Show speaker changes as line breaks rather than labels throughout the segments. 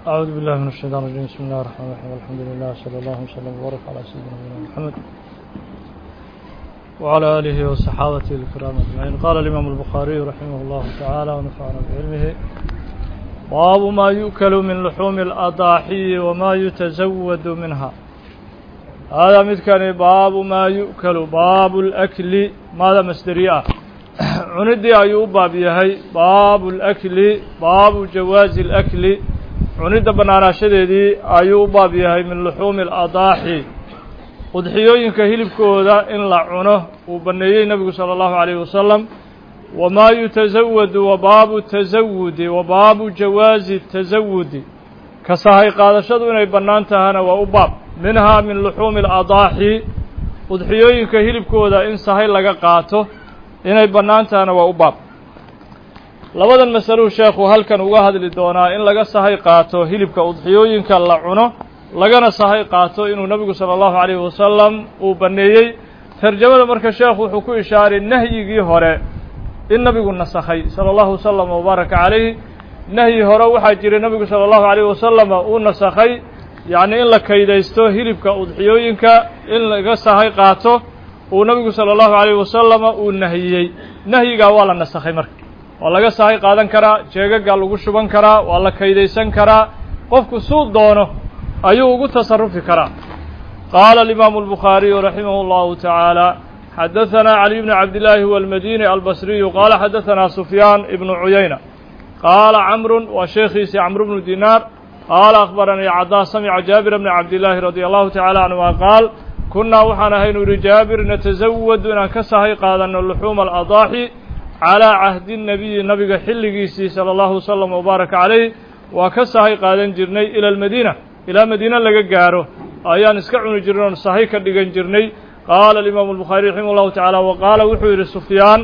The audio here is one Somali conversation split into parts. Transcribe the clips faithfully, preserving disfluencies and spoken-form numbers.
أعوذ بالله من الشيطان الرجيم بسم الله الرحمن الرحيم الحمد لله صلى الله وسلم وبارك على سيدنا محمد وعلى آله وصحابته الكرام أجمعين. قال الإمام البخاري رحمه الله تعالى ونفعنا بعلمه: باب ما يؤكل من لحوم الأضاحي وما يتزود منها. هذا مثل باب ما يؤكل باب الأكل ماذا مصدرية عندي أيوب باب يهي باب الأكل باب جواز الأكل cunidda banaanaashadeedii ayuu u baab yahay min luxuumi aladaaxi udxiyooyinka hilibkooda in la cuno uu banneeyey nebigu sala allahu calayhi wasalam wamaa yutasawadu wa baabu tasawudi wa baabu jawaazi tasawudi ka sahay qaadashadu inay bannaan tahana waa u baab minhaa min luxuumi aladaaxi udxiyooyinka hilibkooda in sahay laga qaato inay bannaan tahana waa u baab. labadan masaluu sheekhu halkan uga hadli doonaa in laga sahay qaato hilibka udxiyooyinka la cuno lagana sahay qaato inuu nebigu sala allahu calayhi wasalam uu banneeyey. tarjamada marka sheekhu wuxuu ku ishaaray nahyigii hore in nebigu nasakhay sala allahu wasalam wabaaraka calayhi. nahyi hore waxaa jiray nebigu sala allahu calayhi wasalam uu nasakhay yacni in la kaydaysto hilibka udxiyooyinka in laga sahay qaato uu nebigu sala allahu calayhi wasalam uu nahiyey. nahyigaa waa la nasakhay marka waa laga sahay qaadan karaa, jeegagaa lagu shuban karaa, waa la kaydaysan karaa, qofku suu doono ayuu ugu tasarufi karaa. qaala alimaamu albukhaariyu raximah اllahu tacaala xadahanaa cali bni cabdillaahi huwa almadini albasriyu qaala xadahanaa sufyaan ibnu cuyayna qaala camrun waa sheekhiisii camru bnu dinaar qaala akhbaranii cadaa samica jaabira bni cabdillaahi radia allahu tacala canhuma qaal kunnaa waxaan ahay nu yihi jaabir natasawadu inaan ka sahay qaadanno luxuuma aladaaxi calaa cahdi nabiyi nabiga xilligiisii sala allahu wasalam wabaaraka calayh waa ka sahay qaadan jirnay ila almadiina ilaa madiina laga gaaro ayaan iska cuni jirnay oon sahay ka dhigan jirnay. qaala alimaamu albukhaari raximah allahu tacaala wa qaala wuxuu yidhi sufyaan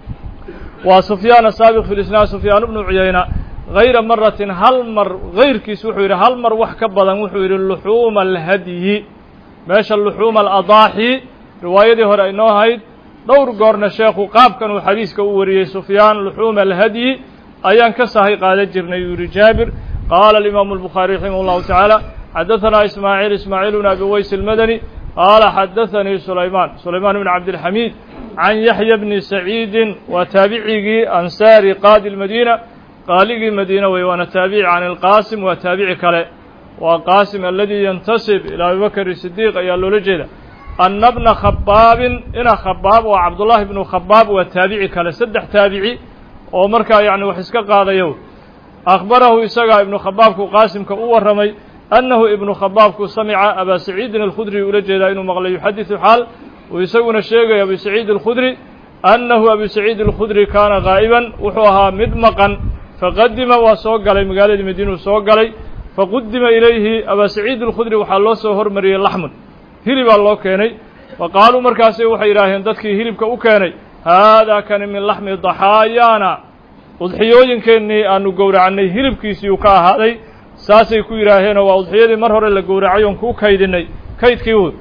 waa sufyaan asaabiq fi lisnaad sufyaan bnu cuyayna hayra maratin hal mar hayrkiis wuxuu yidhi hal mar wax ka badan wuxuu yidhi luxuuma alhadyi meesha luxuuma aladaaxi riwaayadii hore aynoo hayd dhowr goorna sheekhu qaabkan uu xadiiska u wariyey sufyaan luxuuma alhadyi ayaan ka sahay qaadan jirnay yuu yihi jaabir. qaala alimaamu albukhaari raximah allahu tacaala xadahanaa ismaaciil ismaaciil bn abi weys almadani qaala xadathanii sulaymaan sulaymaan bn cabdilxamiid can yaxya bni saciidin waa taabicigii ansaari qaadi lmadiina qaaligii madiina wey waana taabici can ilqaasim waa taabici kale waa qaasim aladii yantasib ilaa abibakri sidiiq ayaa loola jeeda. anna bna khabaabin ina khabaab waa cabdullaahi ibnu khabaab waa taabici kale saddex taabici oo markaa yacni wax iska qaadayo akhbarahu isagaa ibnu khabaabku qaasimka u warramay annahu ibnu khabaabku samica abaa saciidin alkhudri ula jeedaa inuu maqlay yuxadisu xaal uu isaguna sheegayo abi saciid alkhudri annahu abi saciid alkhudri kaana gaa'iban wuxuu ahaa mid maqan faqadima waa soo galay magaaladii madiinuu soo galay faqudima ilayhi abaa saciid alkhudri waxaa loo soo hormariyey laxmun hilibaa loo keenay fa qaaluu markaasi waxay yidhaaheen dadkii hilibka u keenay haadaa kani min laxmi daxaayaana udxiyooyinkeennii aanu gowracnay hilibkiisiiuu ka ahaaday saasay ku yidhaaheenoo waa udxiyadii mar hore la gowracay oon kuu kaydinay kaydkii wood.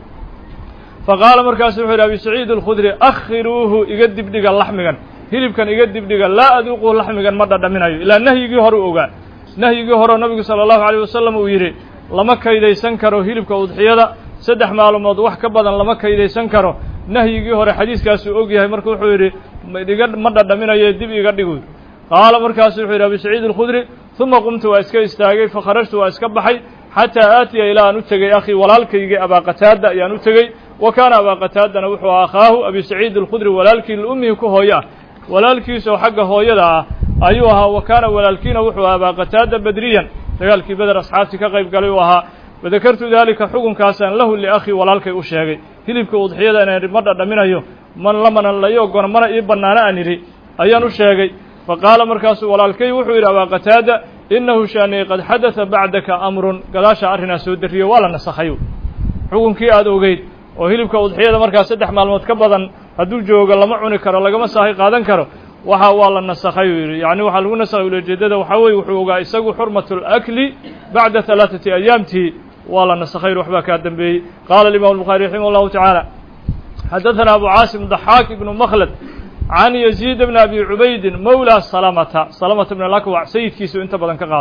fa qaala markaasu wuxuu yidhi abi saciid alkhudri akhiruuhu iga dibdhiga laxmigan hilibkan iga dibdhiga laa aduuquhu laxmigan ma dhadhaminayo ilaa nahyigii hore u ogaa nahyigii horeo nabigu sala allahu calayh wasalam uu yidhi lama kaydaysan karo hilibka udxiyada saddex maalmood wax ka badan lama kaydaysan karo nahyigii hore xadiiskaasuu og yahay marka wuxuu yidhi iga ma dhadhaminayo dib iga dhigu. qaala markaasu wuxuu yidhi abi saciid alkhudri uma qumtu waa iska istaagay fakharajtu waa iska baxay xataa aatiya ilaa aan u tegey akhii walaalkaygii abaa qataada ayaan u tegey wa kaana abaa qataadana wuxuu aha akhaahu abi saciid alkhudri walaalkii liummihi ku hooyo ah walaalkiisoo xagga hooyada ah ayuu ahaa wa kaana walaalkiina wuxuu aha abaa qataada badriyan dagaalkii beder asxaabtii ka qayb galay uu ahaa. wadakartu daalika xukunkaasaan lahu liakhii walaalkay u sheegay hilibka udxiyada inaan ma dhadhaminayo man lamana layo ogona mana ii bannaano aan idhi ayaan u sheegay. fa qaala markaasuu walaalkay wuxuu yidhi abaa qataada innahu shaanii qad xadada bacdaka amrun gadaasha arrinaa soo darriyo waa la nasakhayo xukunkii aad ogeyd oo hilibka udxiyada markaa saddex maalmood ka badan hadduu joogo lama cuni karo lagama sahay qaadan karo waxa waa la nasakhay uu yidhi yacni waxaa lagu nasakhay ujeeddada waxaa weye wuxuu ogaa isagu xurmatu alakli bacda halaaثati ayaamtii waa la nasakhay waxbaa kaa dambeeyey. qaala alimaamu albukhaari raximah allahu tacaala xadaثana abu caasim daxaak ibnu makhlad can yaziid bni abi cubaydin mawla salamata salamata bn alakwac sayidkiisu inta badan ka qaada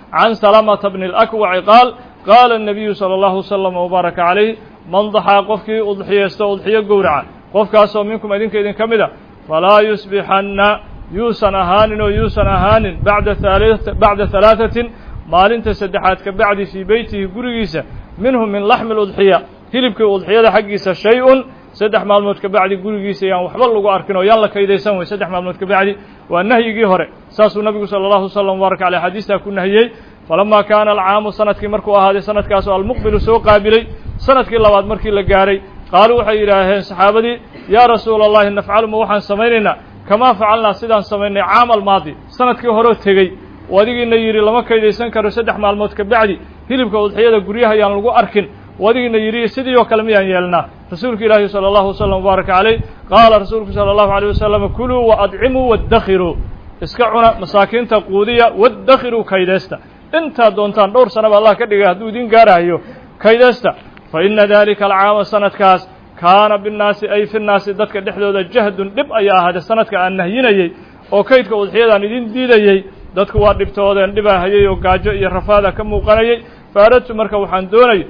عن سلامة بن الأكوع قال قال النبي صلى الله عليه وسلم وبارك عليه من ضحى قفك أضحية استأضحية قورعا قفك أسوى منكم أذنك إذن كمدا فلا يصبحن يوسن أهان ويوسن أهان بعد ثلاثة بعد ثلاثة مال تسدحات كبعد في بيته قريسة منهم من لحم الأضحية هلبك الأضحية حقيسة شيء سدح مالمود كبعد قريسة يعني وحبل لغو أركنه يلا كيدا يسوي سدح مالمود كبعد والنهي جهره ساس النبي صلى الله عليه وسلم وبارك على حديثه كنا هي فلما كان العام سنة كمركو هذه سنة كاسو المقبل سوق قابلي سنة كلا بعد مركي لجاري قالوا حيراهن صحابتي يا رسول الله نفعل موحا سميننا كما فعلنا سيدان سمينا عام الماضي سنة كهرو تجي وديجي نيري لما كيدا سنكر سدح مالمود كبعد هلبك أضحية قريها يعني لغو أركن ودينا يري سيدي وكلميان يلنا رسولك الله صلى الله عليه وسلم وبارك عليه قال رسولك صلى الله عليه وسلم كلوا وأدعموا وادخروا اسكعنا مساكين تقودية وادخروا كيدستا انت دونتان دور سنة الله كدغا دو دين غارايو كيدستا فإن ذلك العام سنة كاس كان بالناس أي في الناس ددك دخدودا جهد دب أي هذا سنة كان نهينayay oo kaydka udxiyadan idin diidayay dadku waa dhibtoodeen dhibahayay oo gaajo iyo rafaada ka muuqanayay faaratu marka waxaan doonay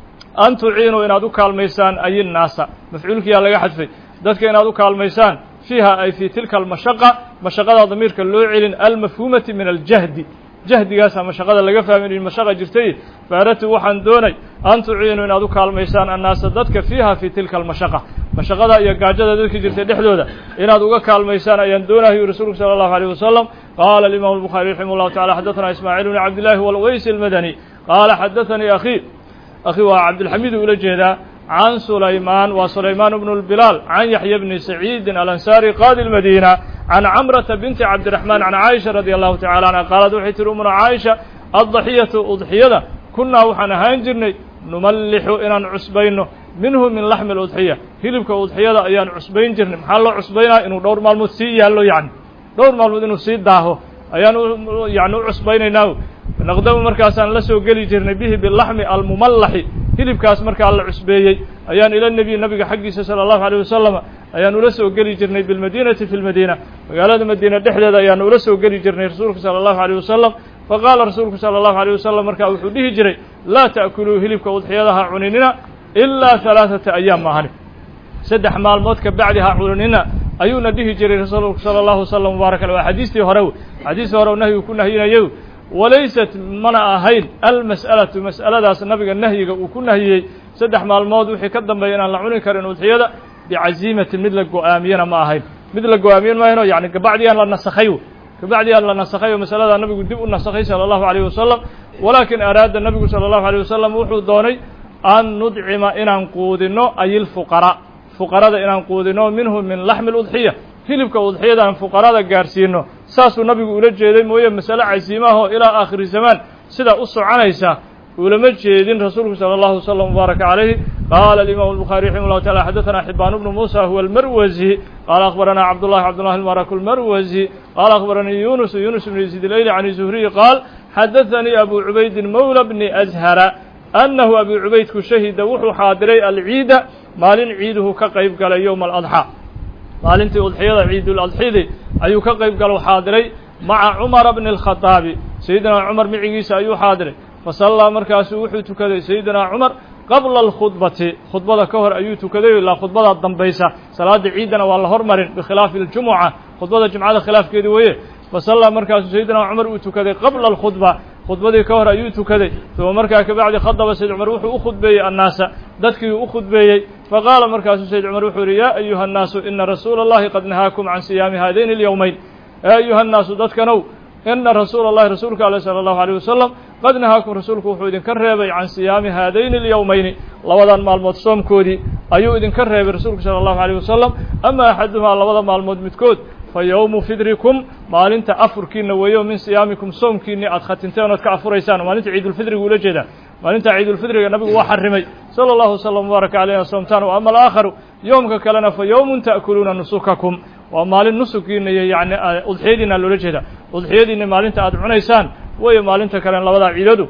أن تعينوا إن أدوك الميسان أي الناس مفعولك يا لقى حذفي ذاتك إن أدوك الميسان فيها أي في تلك المشقة مشقة ضمير كاللوعل المفهومة من الجهد جهد قاسها مشقة لقى فيها من المشقة جرتي فأردت وحن دوني أن تعينوا إن أدوك الميسان الناس ذاتك فيها في تلك المشقة مشقة يقاجد ذاتك جرتي دحدودة إن أدوك الميسان أن دونه رسولك صلى الله عليه وسلم قال الإمام البخاري رحمه الله تعالى حدثنا إسماعيل بن عبد الله والويس المدني قال حدثني أخي أخي عبد الحميد ولجهدا عن سليمان وسليمان بن البلال عن يحيى بن سعيد الأنصاري قاضي المدينة عن عمرة بنت عبد الرحمن عن عائشة رضي الله تعالى عنها قالت وحيت أمنا عائشة الضحية أضحية كنا وحنا هنجرني نملح إن عصبينه منه من لحم الأضحية هلبك أضحية أيان عصبين جرن محل عصبينا إنه دور مالمود سي يالله يعني دور مالمود إنه سي داهو أيان يعني عصبين ناو نقدم مركاسان لسو قلي جرن به باللحم المملح هلب كاس مركا الله عسبيي أيان إلى النبي النبي حقي صلى الله عليه وسلم أيان لسو قلي جرن بالمدينة في المدينة وقال هذا المدينة دحدة أيان لسو قلي جرن رسولك صلى الله عليه وسلم فقال رسولك صلى الله عليه وسلم مركا وحده جري لا تأكلوا هلب كوضحيها عنيننا إلا ثلاثة أيام معنا سدح مال موت كبعدها عنيننا أيونا به جري رسولك صلى الله عليه وسلم وبارك له حديثي هرو حديث هرو نهي يكون هنا يو وليست منع هين المسألة مسألة داس النبي النهي وكنا هي سدح مع الموضوع حكدا بين العنون كرن وثيدا بعزيمة مثل القوامين ما هين مثل القوامين ما هنا يعني كبعدي أن لا نسخيه كبعدي أن لا نسخيه مسألة النبي قد يبقى النسخي صلى الله عليه وسلم ولكن أراد النبي صلى الله عليه وسلم وحود دوني أن ندعم إن نقودنه أي الفقراء فقراء إن نقودنه منهم من لحم الأضحية hilibka udxiyada aan fuqarada gaarsiino saasuu nabigu ula jeeday mooye mas'ala casiimaha ila aakhir zaman sida u soconaysa ulama jeedin rasuulku sallallahu alayhi wasallam baraka alayhi qala al-imam al-bukhari rahimahullah ta'ala hadathana hibban ibn musa huwa al-marwazi qala akhbarana abdullah abdullah al-marak al-marwazi qala akhbarani yunus yunus ibn yazid al-ayli an zuhri qala hadathani abu ubayd mawla ibn azhara annahu abu ubayd ku shahida wuxuu xaadiray al-eid maalin ciiduhu ka qayb galay yawm al-adha maalintii udxiyada ciidul adxidi ayuu ka qayb galay xaadiray maca Umar ibn al-Khattab sayyidina Umar micigiisa ayuu xaadiray fasalla markaas wuxuu tukaday sayyidina Umar qabla al-khutbati khutbada ka hor ayuu tukaday ilaa khutbada dambaysa salaada ciidana waa la hormarin bi khilaaf al-jumu'a khutbada jumcada khilaafkeedii weeye fasalla markaas sayyidina Umar uu tukaday qabla al-khutba khutbadii ka hor ayuu tukaday soo markaa ka bacdi khadaba sayyid Umar wuxuu u khudbeeyay annaasa dadkii u khudbeeyay faqala markaas sayyid Umar wuxuu yiri ya ayuha an-naas inna rasuulallahi qad nahaakum an siyaami hadayn al-yawmayn ayuha an-naas dadkanow inna rasuulallahi rasuulka sallallahu alayhi wasallam qad nahaakum rasuulku wuxuu idin ka reebay an siyaami hadayn al-yawmayn labadan maalmood soomkoodii ayuu idin ka reebay rasuulku sallallahu alayhi wasallam ama ahaduha labada maalmood midkood فيوم فدركم مالنت أفركين ويوم من صيامكم صومكين أدختنتين أدك أفريسان مالنت عيد الفطر ولا جدا مالنت عيد الفطر النبي وحرمي صلى الله وسلم وبارك عليه صومتان وأما الآخر يوم كلنا فيوم تأكلون نسككم ومال النسكين يعني أضحيدنا ولا جدا أضحيدنا مالنت أدعنيسان ويوم مالنت كلنا لوضع عيدو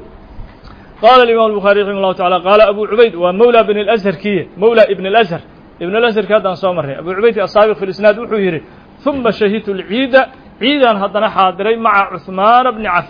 قال الإمام البخاري رحمه الله تعالى قال أبو عبيد ومولى بن الأزهر كي مولى ابن الأزهر ابن الأزهر كذا صامر أبو عبيد السابق في الإسناد وحيره ثم شهدت العيد عيدا هدنا حاضرين مع عثمان بن عفان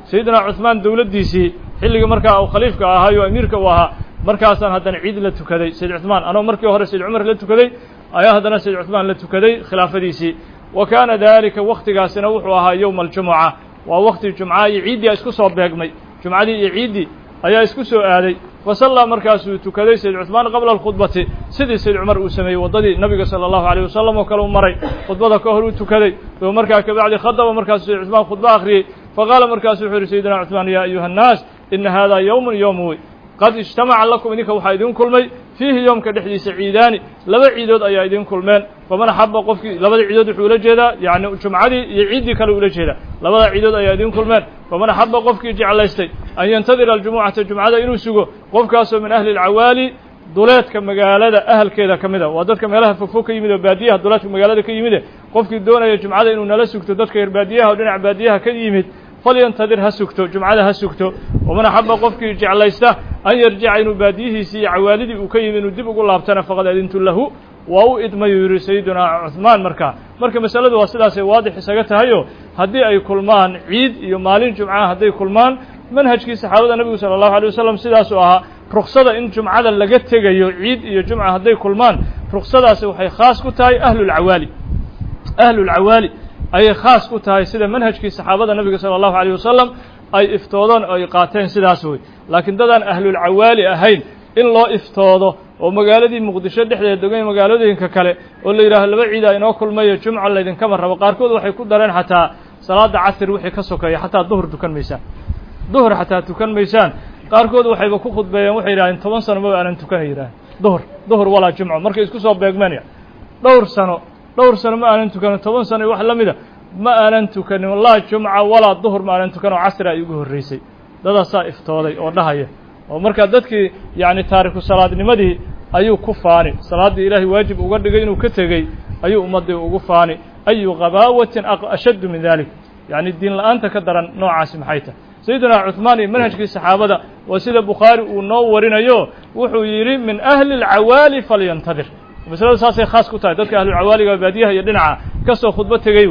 sayidina cuثmaan dowladdiisii xilligii markaa uu khaliifka ahaayo amiirka uu ahaa markaasaan haddana ciid la tukaday sayid cuثmaan anoo markii hore sayid cumar la tukaday ayaa haddana sayid cuثmaan la tukaday khilaafadiisii wa kaana dalika waktigaasina wuxuu ahaa yowma aljumuca waa wakti jumca iyo ciiddii a isku soo beegmay jumcadii iyo ciiddii ayaa isku soo aaday fasallaa markaasuu tukaday sayid cuثmaan qabla alkhudbati sidii sayid cumar uu sameeyey waddadii nabiga salى allahu عalيه wasalam oo kale u maray khudbada ka hor uu tukaday oo markaa kabacdi khadaba markaasuu sayid cuثmaan khudba akhriyey faqaala markaasu wuxuu yihi sayidina cuثmaan ya ayuha الnaas ina hada yowmun yowm wey qad ijtamaca lakum idinka waxaa idin kulmay fiihi yoomka dhexdiisa ciidaani laba ciidood ayaa idin kulmeen faman axaba qofkii labada ciidood wuxuu ula jeedaa yani jumcadii iyo ciiddii kale ula jeedaa labada ciidood ayaa idin kulmeen faman axaba qofkii jeclaystay an yantadira aljumucata jumcada inuu sugo qofkaasoo min ahli alcawaali duleedka magaalada ahalkeeda ka mida waa dadka meelaha fogfog ka yimid oo baadiyaha duleedka magaalada ka yimide qofkii doonaya jumcada inuu nala sugto dadka reer baadiyaha oo dhinac baadiyaha ka yimid falyantadir ha sugto jumcada ha sugto waman axaba qofkii jeclaysta an yarjica inuu baadiyihiisii iyo cawaalidii uu ka yimi inuu dib ugu laabtana faqad adintu lahu waa u idmayuu yihi sayidina cuثmaan markaa marka masaladu waa sidaasay waadix isaga tahayo haddii ay kulmaan ciid iyo maalin jumca hadday kulmaan manhajkii saxaabada nebigu salى allahu alيه wasalam sidaasuu ahaa ruksada in jumcada laga tegayo ciid iyo jumca hadday kulmaan ruksadaasi waxay khaas ku tahay ahlulcawaali ahlulcawaali ayay khaas ku tahay sida manhajkii saxaabada nebiga salى allahu عalيه wasalam ay iftoodaan oo ay qaateen sidaas wey laakiin dadaan ahlulcawaali ahayn in loo iftoodo oo magaaladii muqdisho dhexdeeda degan magaalooyinka kale oo la yidhaaho laba ciida inoo kulmayo jumca laydinkama rabo qaarkood waxay ku dareen xataa salaada casir wixii ka sokeeya xataa duhur tukan maysaan duhur xataa tukan maysaan qaarkood waxayba ku khudbeeyeen waxay yidhahdeen toban sano ma aanan tukana yidhaaheen duhur duhur walaa jumco markay isku soo beegmeen dhowr sano dhowr sano ma aanan tukanin toban sano iyo wax la mida ma aanan tukanin laa jumca walaa duhur ma aanan tukan oo casri ay igu horreysay dadaasaa iftooday oo dhahaya oo markaa dadkii yacni taariku salaadnimadii ayuu ku faani salaaddii ilaahay waajib uga dhigay inuu ka tegey ayuu ummaddii ugu faani ayu ghabaawatin ashaddu min dalik yacni diin la-aanta ka daran noocaasi maxay tahay sayidina cuثmaan iyo manhajkii saxaabada waa sida bukhaari uu noo warinayo wuxuu yidhi min ahli اlcawaali falyantadir masalada saasay khaas ku tahay dadka ahlulcawaaliga baadiyaha iyo dhinaca ka soo khudbo tegey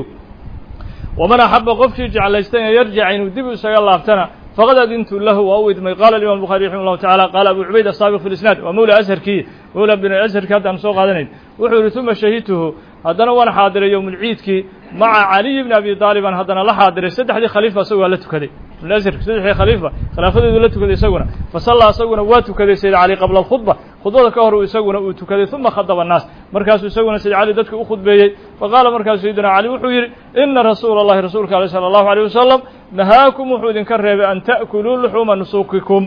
waman axaba qofkii jeclaysta in yarjica inuu dib isaga laabtana faqad adintu lahu waa u idmay qala imam buخari raximah اllahu tacala qaala abu cubayd asaabiq fi lisnaad waa mawla asharkii mawla bin asharkii hadda aan soo qaadanayn wuxuu yihi uma shahidtuhu haddana waan xaadiray yowmulciidkii maca caliy bni abi aalibaan haddana la xaadiray saddexdii khaliifa isagu waa la tukaday asharki saddexdii khaliifa khilaafadeedu la tukaday isaguna fasallaa isaguna waa tukaday sayd cali qabla alkhudba khudbada ka hor isaguna uu tukaday uma khadaba annaas markaasuu isaguna sayd cali dadka u khudbeeyey faqaala markaasu sayidina cali wuxuu yidhi ina rasuula اllahi rasuulka aleh salى allahu alيyه wasalam nahaakum wuxuu idinka reebay an ta'kuluu luxuuma nusuukikum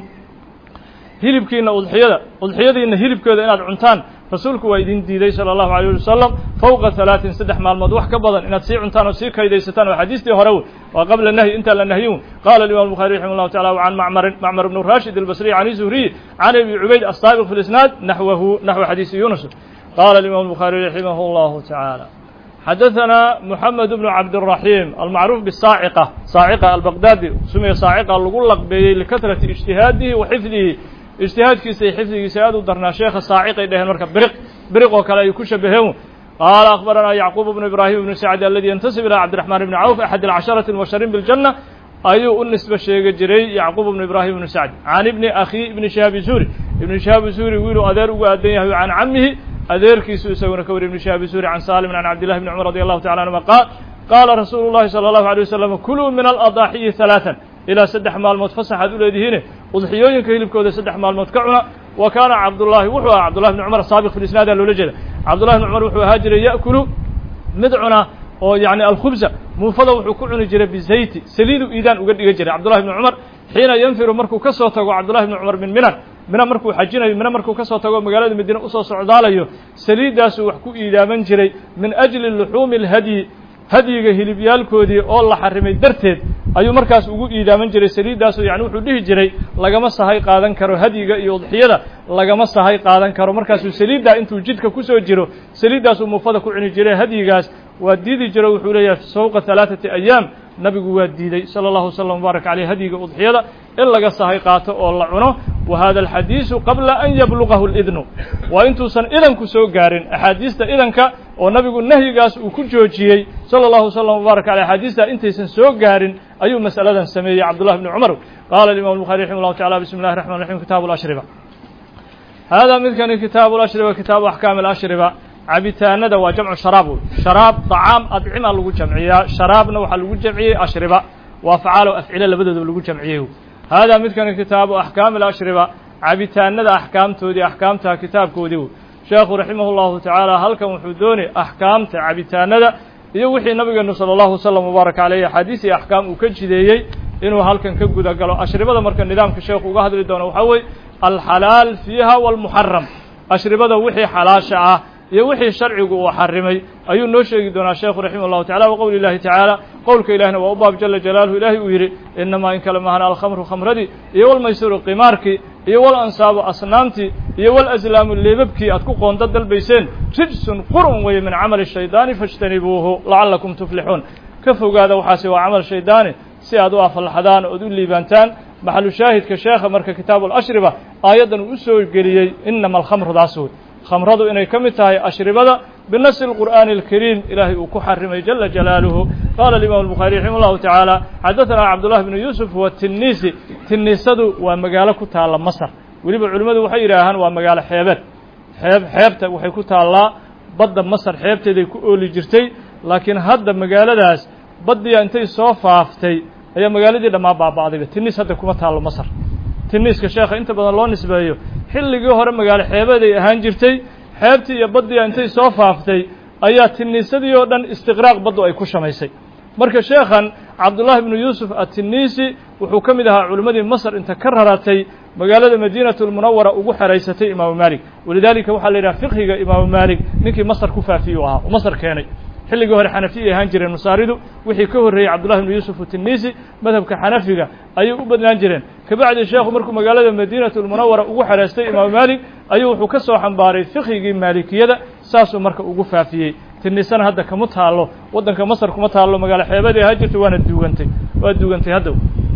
hilibkiina udxiyada udxiyadiina hilibkooda inaad cuntaan rasuulku waa idin diiday salى allahu عalيه wasalam fowqa halaaثin saddex maalmood wax ka badan inaad sii cuntaan oo sii kaydaysataan oo xadiistii hore wey waa qabla nahyi intaan la nahyin qala imam buخari raximah اllahu tacala can macmarin macmar bn rashid albasriy can zuhriy can abi cubayd asaabiq fi lisnaad naxwahu naxو xadiisi yunus qala imam buخari raximah اllahu tacala xadaثna mحamed bn cabdالرaحيم almacruuf bالsaaciqة saaciqa albaqdadi sumiya saaciqa lagu laqbeeyey likatrati اجtihaadihi wa xifdihi اجtihaadkiisa iyo xifdigiisa aad u darnaa sheekha saaciqay dhaheen marka biriq biriq oo kale ay ku shabaheen qaala akhbaranaa yacquub bnu ibrahim bnu sacd aladi yantasib ilaa cabdiraxmaan bni cawf axad alcasharati almubashariin biاljanna ayuu u nisbe sheegi jiray yacquub bnu ibrahim bnu sacd can ibni akhi ibni shihaabi zuhri ibni shihaabi zuhri wiiluu adeer ugu aadan yahay can camihi adeerkiisu isaguna ka wariy ibni shihaabi zuhri can salim can cabdillahi bni cumar radi allahu tacala anhuma qaal qaala rasuulu llahi salى allahu alيه wasalam kuluu min aladaaxiyi halaatan ilaa saddex maalmood fasaxaad u leedihiine udxiyooyinka hilibkooda saddex maalmood ka cuna wa kaana cabdullaahi wuxuu ahaa cabdullahi bni cumar saabiq fi lisnaada loola jeeda cabdullahi bni cumar wuxuu ahaa jiray ya'kulu mid cuna oo yacni alkhubza muufada wuxuu ku cuni jiray bizayti saliidu iidaan uga dhiga jiray cabdullahi bni cumar xiina yanfiru markuu ka soo tago cabdullahi bni cumar min minan mina markuu xajinayo mina markuu ka soo tago magaalada madiine usoo socdaalayo saliiddaasuu wax ku iidaaman jiray min ajli luxuumi اlhadyi hadyiga hilibyaalkoodii oo la xarimay darteed ayuu markaas ugu iidaaman jiray saliiddaasu yani wuxuu dhihi jiray lagama sahay qaadan karo hadyiga iyo udxiyada lagama sahay qaadan karo markaasuu saliiddaa intuu jidka kusoo jiro saliiddaasuu muufada ku cuni jiray hadyigaas waa diidi jiro wuxuu leeyahay fawqa halaaثati ayaam nabigu waa diiday salى اllahu waslm wbaarak aleyh hadyiga udxiyada in laga sahay qaato oo la cuno وهذا الحديث قبل أن يبلغه الإذن وإنتو سن إذن كسو قارن أحاديث إذنك ونبي النهي قاس وكجوجي صلى الله وسلم وبارك على حديث إنتي سن سو قارن أي مسألة سمي عبد الله بن عمر قال الإمام البخاري رحمه الله تعالى بسم الله الرحمن الرحيم كتاب الأشربة هذا مثل كتاب الأشربة كتاب أحكام الأشربة عبتان ده وجمع شراب شراب طعام أطعمة لو جمعية شراب نوح لو جمعية أشربة وأفعال أفعلة لبدأ لو جمعيه هذا مثل كتاب أحكام الأشربة عبتان ده أحكام تودي أحكامتها كتاب كوديو شيخ رحمه الله تعالى هل كم حدوني أحكام عبتان ده يوحي النبي صلى الله عليه وسلم وبارك عليه حديث أحكام وكجدي إنه هل كان كجدا قالوا أشربة ده مركز النظام كشيخ وقاعد لدونه وحوي الحلال فيها والمحرم أشربة ده وحي حلال شعه يوحي الشرع وحرمي أي نوشي دون الشيخ رحمه الله تعالى وقول الله تعالى قولك إلهنا وأباب جل جلاله إلهي ويري إنما إن كلمها الخمر خمردي يوال ميسور قماركي يوال أنصاب أصنامتي يوال أزلام اللي ببكي أتكوكون ضد البيسين رجس قرن وي من عمل الشيطان فاجتنبوه لعلكم تفلحون كفوا هذا وحاسي وعمل الشيطان سيادوا فالحدان أدول لي بانتان محل شاهد كشيخ مركز كتاب الأشربة آيادا أسوي قليي إنما الخمر داسود خمرض إني كمتها أشربة بالنص القرآن الكريم إلهي وكحرم جل جلاله قال الإمام البخاري رحمه الله تعالى حدثنا عبد الله بن يوسف والتنيسي تنيسد ومقالة كتالا مصر وليب العلماء وحيراهن ومقالة حيبت حيب حيبته وحي كتالا بد مصر حيبته دي كؤولي جرتي لكن هذا مقالة داس بدي أنتي صوفافتي هي مقالة دي لما بعضي تنيس هذا كمتالا مصر تنيس كشيخ أنت بدل الله نسبة xilligii hore magaalo xeebaday ahaan jirtay xeebtii iyo badii intay soo faaftay ayaa tiniisadii oo dhan istiqraaq badu ay ku shamaysay marka sheekhan Abdullah ibn Yusuf at-Tinisi wuxuu kamid ahaa culimadii Masar inta ka raratay magaalada Madiinatul Munawwara ugu xareysatay Imam Malik walidaalika waxa la yiraahdaa fiqhiga Imam Malik ninkii Masar ku faafiyo ahaa oo Masar keenay xilligii hore Xanafiye ahaan jireen Masaaridu wixii ka horeeyay Abdullah ibn Yusuf at-Tinisi madhabka Xanafiga ayay u badnaan jireen kabacdi sheekhu markuu magaalada Madiinatul Munawwara ugu xareystay Imam Malik ayuu wuxuu ka soo xambaaray fiqhigii Maalikiyada saasoo marka ugu faafiyay tinisan hadda kama taalo wadanka Masar kuma taalo magaalo xeebadii haajirtu waana duugantay waa duugantay hadda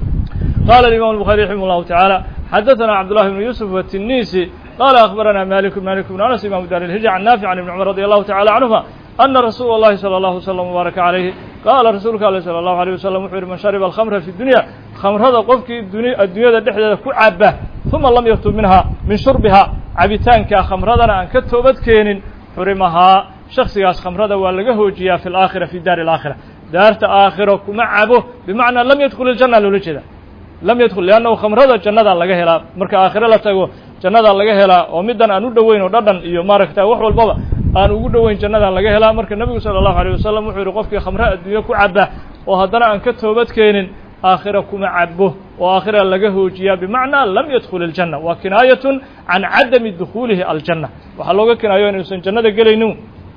قال الإمام البخاري رحمه الله تعالى حدثنا عبد الله بن يوسف والتنيسي قال أخبرنا مالك مالك بن أنس إمام دار الهجرة عن نافع عن ابن عمر رضي الله تعالى عنهما أن رسول الله صلى الله عليه وسلم وبارك عليه قال رسولك صلى الله عليه وسلم وحير من شرب الخمر في الدنيا خمر هذا قفك الدنيا الدنيا دحدة كعبة ثم لم يكتب منها من شربها عبتان كخمر هذا أن كتبت كين حرمها شخص ياس خمر هذا ولقه جيا في الآخرة في دار الآخرة دارت آخرة معبه بمعنى لم يدخل الجنة لوجده لم يدخل لأنه خمر هذا الجنة لقى هلا مرك آخرة لا تجو جنة لقى هلا ومدن أنود وين ودرن يمارك تاوح والبابا أنا أقول وين جنة لقى هلا مرك النبي صلى الله عليه وسلم وحير قفك خمر الدنيا كعبة وهذا أن كتبت كين آخرة معبه وآخرة لقاه جيا بمعنى لم يدخل الجنة وكناية عن عدم دخوله الجنة وحلوك كناية أن يسن جنة قلينو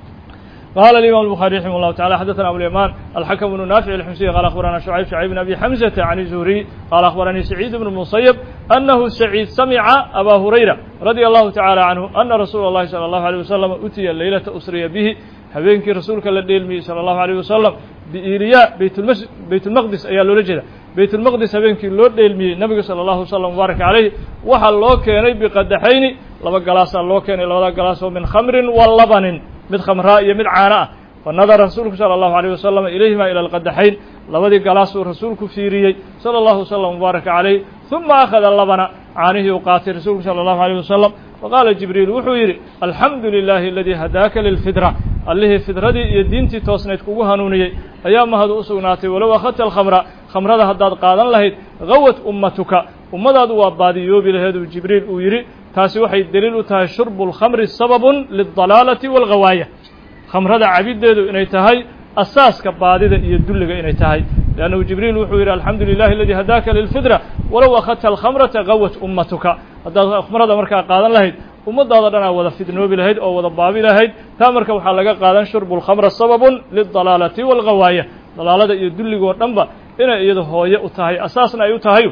قال الإمام البخاري رحمه الله تعالى حدثنا أبو اليمان الحكم بن نافع الحمصي قال أخبرنا شعيب شعيب بن أبي حمزة عن الزهري قال أخبرني سعيد بن المصيب أنه سعيد سمع أبا هريرة رضي الله تعالى عنه أن رسول الله صلى الله عليه وسلم أتي الليلة أسري به هبينك رسولك الذي صلى الله عليه وسلم بإيرياء بيت المس بيت المقدس أيا لولجدا بيت المقدس هبينك لود المي النبي صلى الله عليه وسلم وبارك عليه وحل لو كان بقدحين لما جلاس الله كان لو جلاس من خمر واللبن mid khamraa iyo mid caana ah fanadar rasuulku sala allahu alayhi wasallam ilayhima ila alqadaxayn labadii galaasuu rasuulku fiiriyey sala allahu wasallam mubaaraka calayh uma akhada labana caanihii u qaatay rasuulku sala allahu alayhi wasallam faqaala jibriil wuxuu yidhi alxamdu lilahi aladii hadaaka lilfidra allihii fidradii iyo diintii toosnayd kugu hanuuniyey ayaa mahadu u sugnaatay walow akhadta alkhamra khamrada haddaad qaadan lahayd gawat ummatuka ummadaadu waa baadiyoobi laheeduu jibriil uu yidhi taasi waxay daliil u tahay shurbu lkhamri sababun lildalaalati walghawaaya khamrada cabideedu inay tahay asaaska baadida iyo dulliga inay tahay liannahu jibriil wuxuu yidhi alxamdu lilahi aladii hadaaka lilfidra walow akhadta alkhamrata gawat ummatuka haddaad khamrada markaa qaadan lahayd ummadaada dhanaa wada fidnoobi lahayd oo wada baabi lahayd taa marka waxaa laga qaadan shurbu lkhamra sababun lildalaalati walghawaaya dalaalada iyo dulligoo dhanba inay iyada hooye u tahay asaasna ay u tahay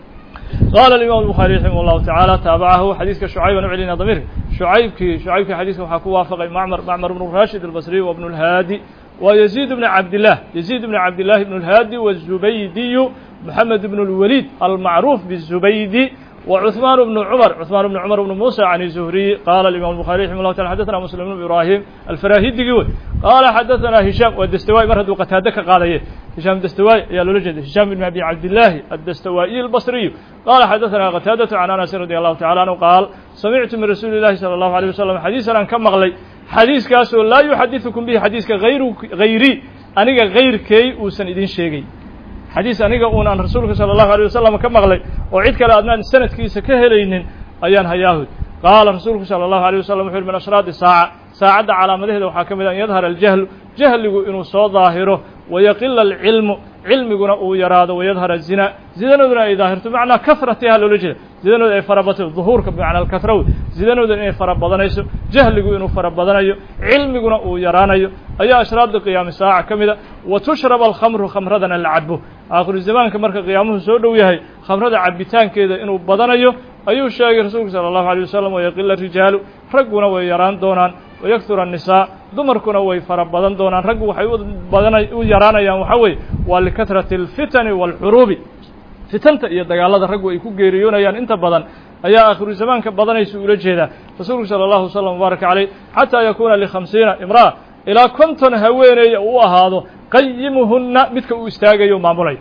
قال الإمام البخاري رحمه الله تعالى تابعه حديث شعيب بن علي ضمير شعيب كي شعيب كي حديث وحكوا وافق معمر معمر بن راشد البصري وابن الهادي ويزيد بن عبد الله يزيد بن عبد الله بن الهادي والزبيدي محمد بن الوليد المعروف بالزبيدي وعثمان بن عمر عثمان بن عمر بن موسى عن الزهري قال الإمام البخاري رحمه الله تعالى حدثنا مسلم بن إبراهيم الفراهيدي قال حدثنا هشام والدستوائي مرد وقتادك قال هشام الدستوائي يا لولجد هشام بن أبي عبد الله الدستوائي البصري قال حدثنا قتادة عن أنس رضي الله تعالى عنه قال سمعت من رسول الله صلى الله عليه وسلم حديثا عن كم مغلي حديث كاسو لا يحدثكم به حديث غير غيري أنيق غير كي وسن إذن شيء حديث أنيق أن رسولك صلى الله عليه وسلم كم مغلي وعيد كلا أدنان سنة كيس كهلين أيان هياهد قال رسولك صلى الله عليه وسلم من أشراط الساعة ساعد على مده وحاكم أن يظهر الجهل جهل إنه صو ظاهره ويقل العلم علم يقول يراد ويظهر الزنا زنا إذا ظاهرت معنى كثرتها لولجه زنا فربت الظهور بمعنى الكثرة زنا إذا فرب بدنيس جهل يقول إنه فرب بدنيو علم يقول يرانيو أي أشراط قيام الساعة كمذا وتشرب الخمر خمرنا العبه آخر الزمان كمرك قيامه سودو يهي خمرنا عبتان كذا إنه بدنيو أيو شاء رسول صلى الله عليه وسلم ويقل الرجال رجونا ويران دونان ويكثر النساء دمركنا ويفرب بدن دونان رجو وحيود بدن ويران يا محوي ولكثرة الفتن والحروب فتنت يدعى الله رجو يكون جيريون يعني أنت بدن أي آخر الزمان كبدن يسول جهدا رسول صلى الله عليه وسلم وبارك عليه حتى يكون لخمسين امرأة إلى كنتن هويني وهذا قيمهن مثل استاجي يوم معمولي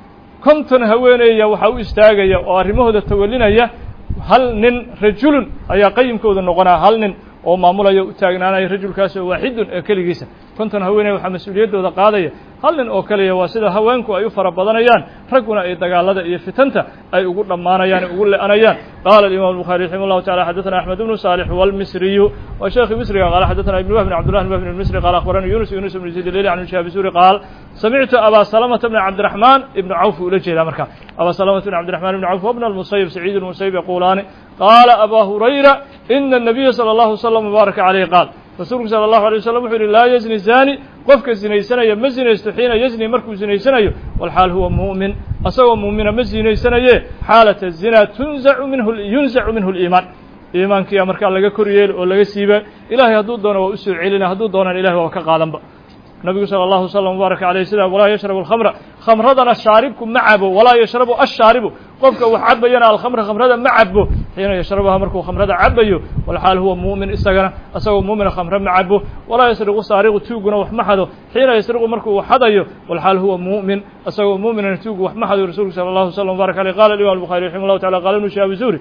كنتن هويني وحو استاجي وأرمه ذا تولينا هل نن رجل أي قيم كود النقنا هل نن أو معمولا يتاجنا رجل كاس واحد كلجيسا كنتن هويني وحمسوليته ذا قاضية هل نن أكلي واسدة هوانكو أي فرب بدنيان رجونا أي تجعل هذا يفتنته أي يقول لما أنا يعني يقول أنا يان قال الإمام البخاري رحمه الله تعالى حدثنا أحمد بن صالح والمصري والشيخ المصري قال حدثنا ابن وهب بن عبد الله بن المصري قال أخبرني يونس يونس بن زيد الليلي عن شهاب سوري قال سمعت أبا سلمة بن عبد الرحمن ابن عوف ولجه إلى مركان أبا سلمة بن عبد الرحمن بن عوف وابن المصيب سعيد المصيب يقولان قال أبا هريرة إن النبي صلى الله عليه وسلم وبارك عليه قال رسولك صلى الله عليه وسلم يقول لا يزني الزاني قفك الزني سنة يمزن يستحين يزني مركو زني سنة والحال هو مؤمن أصوى مؤمن مزني سنة حالة الزنا تنزع منه ينزع منه الإيمان إيمان كي أمرك الله كريل ولا سيبه إلهي هدود دونا وأسر علينا هدود دونا إلهي وكقادم النبي صلى الله عليه وسلم وبارك عليه وسلم ولا يشرب الخمر خمر هذا الشاربكم معبه ولا يشرب الشارب قفك وحب ينا الخمر خمر هذا معبه حين يشربها مركو خمر هذا عبيه والحال هو مؤمن استغنى أسوى مؤمن خمر معبه ولا يسرق سارق توجنا وحمحده حين يسرق مركو وحديه والحال هو مؤمن أسوى مؤمن توج وحمحده رسول صلى الله عليه وسلم وبارك عليه قال الإمام البخاري رحمه الله تعالى قال ابن شهاب الزهري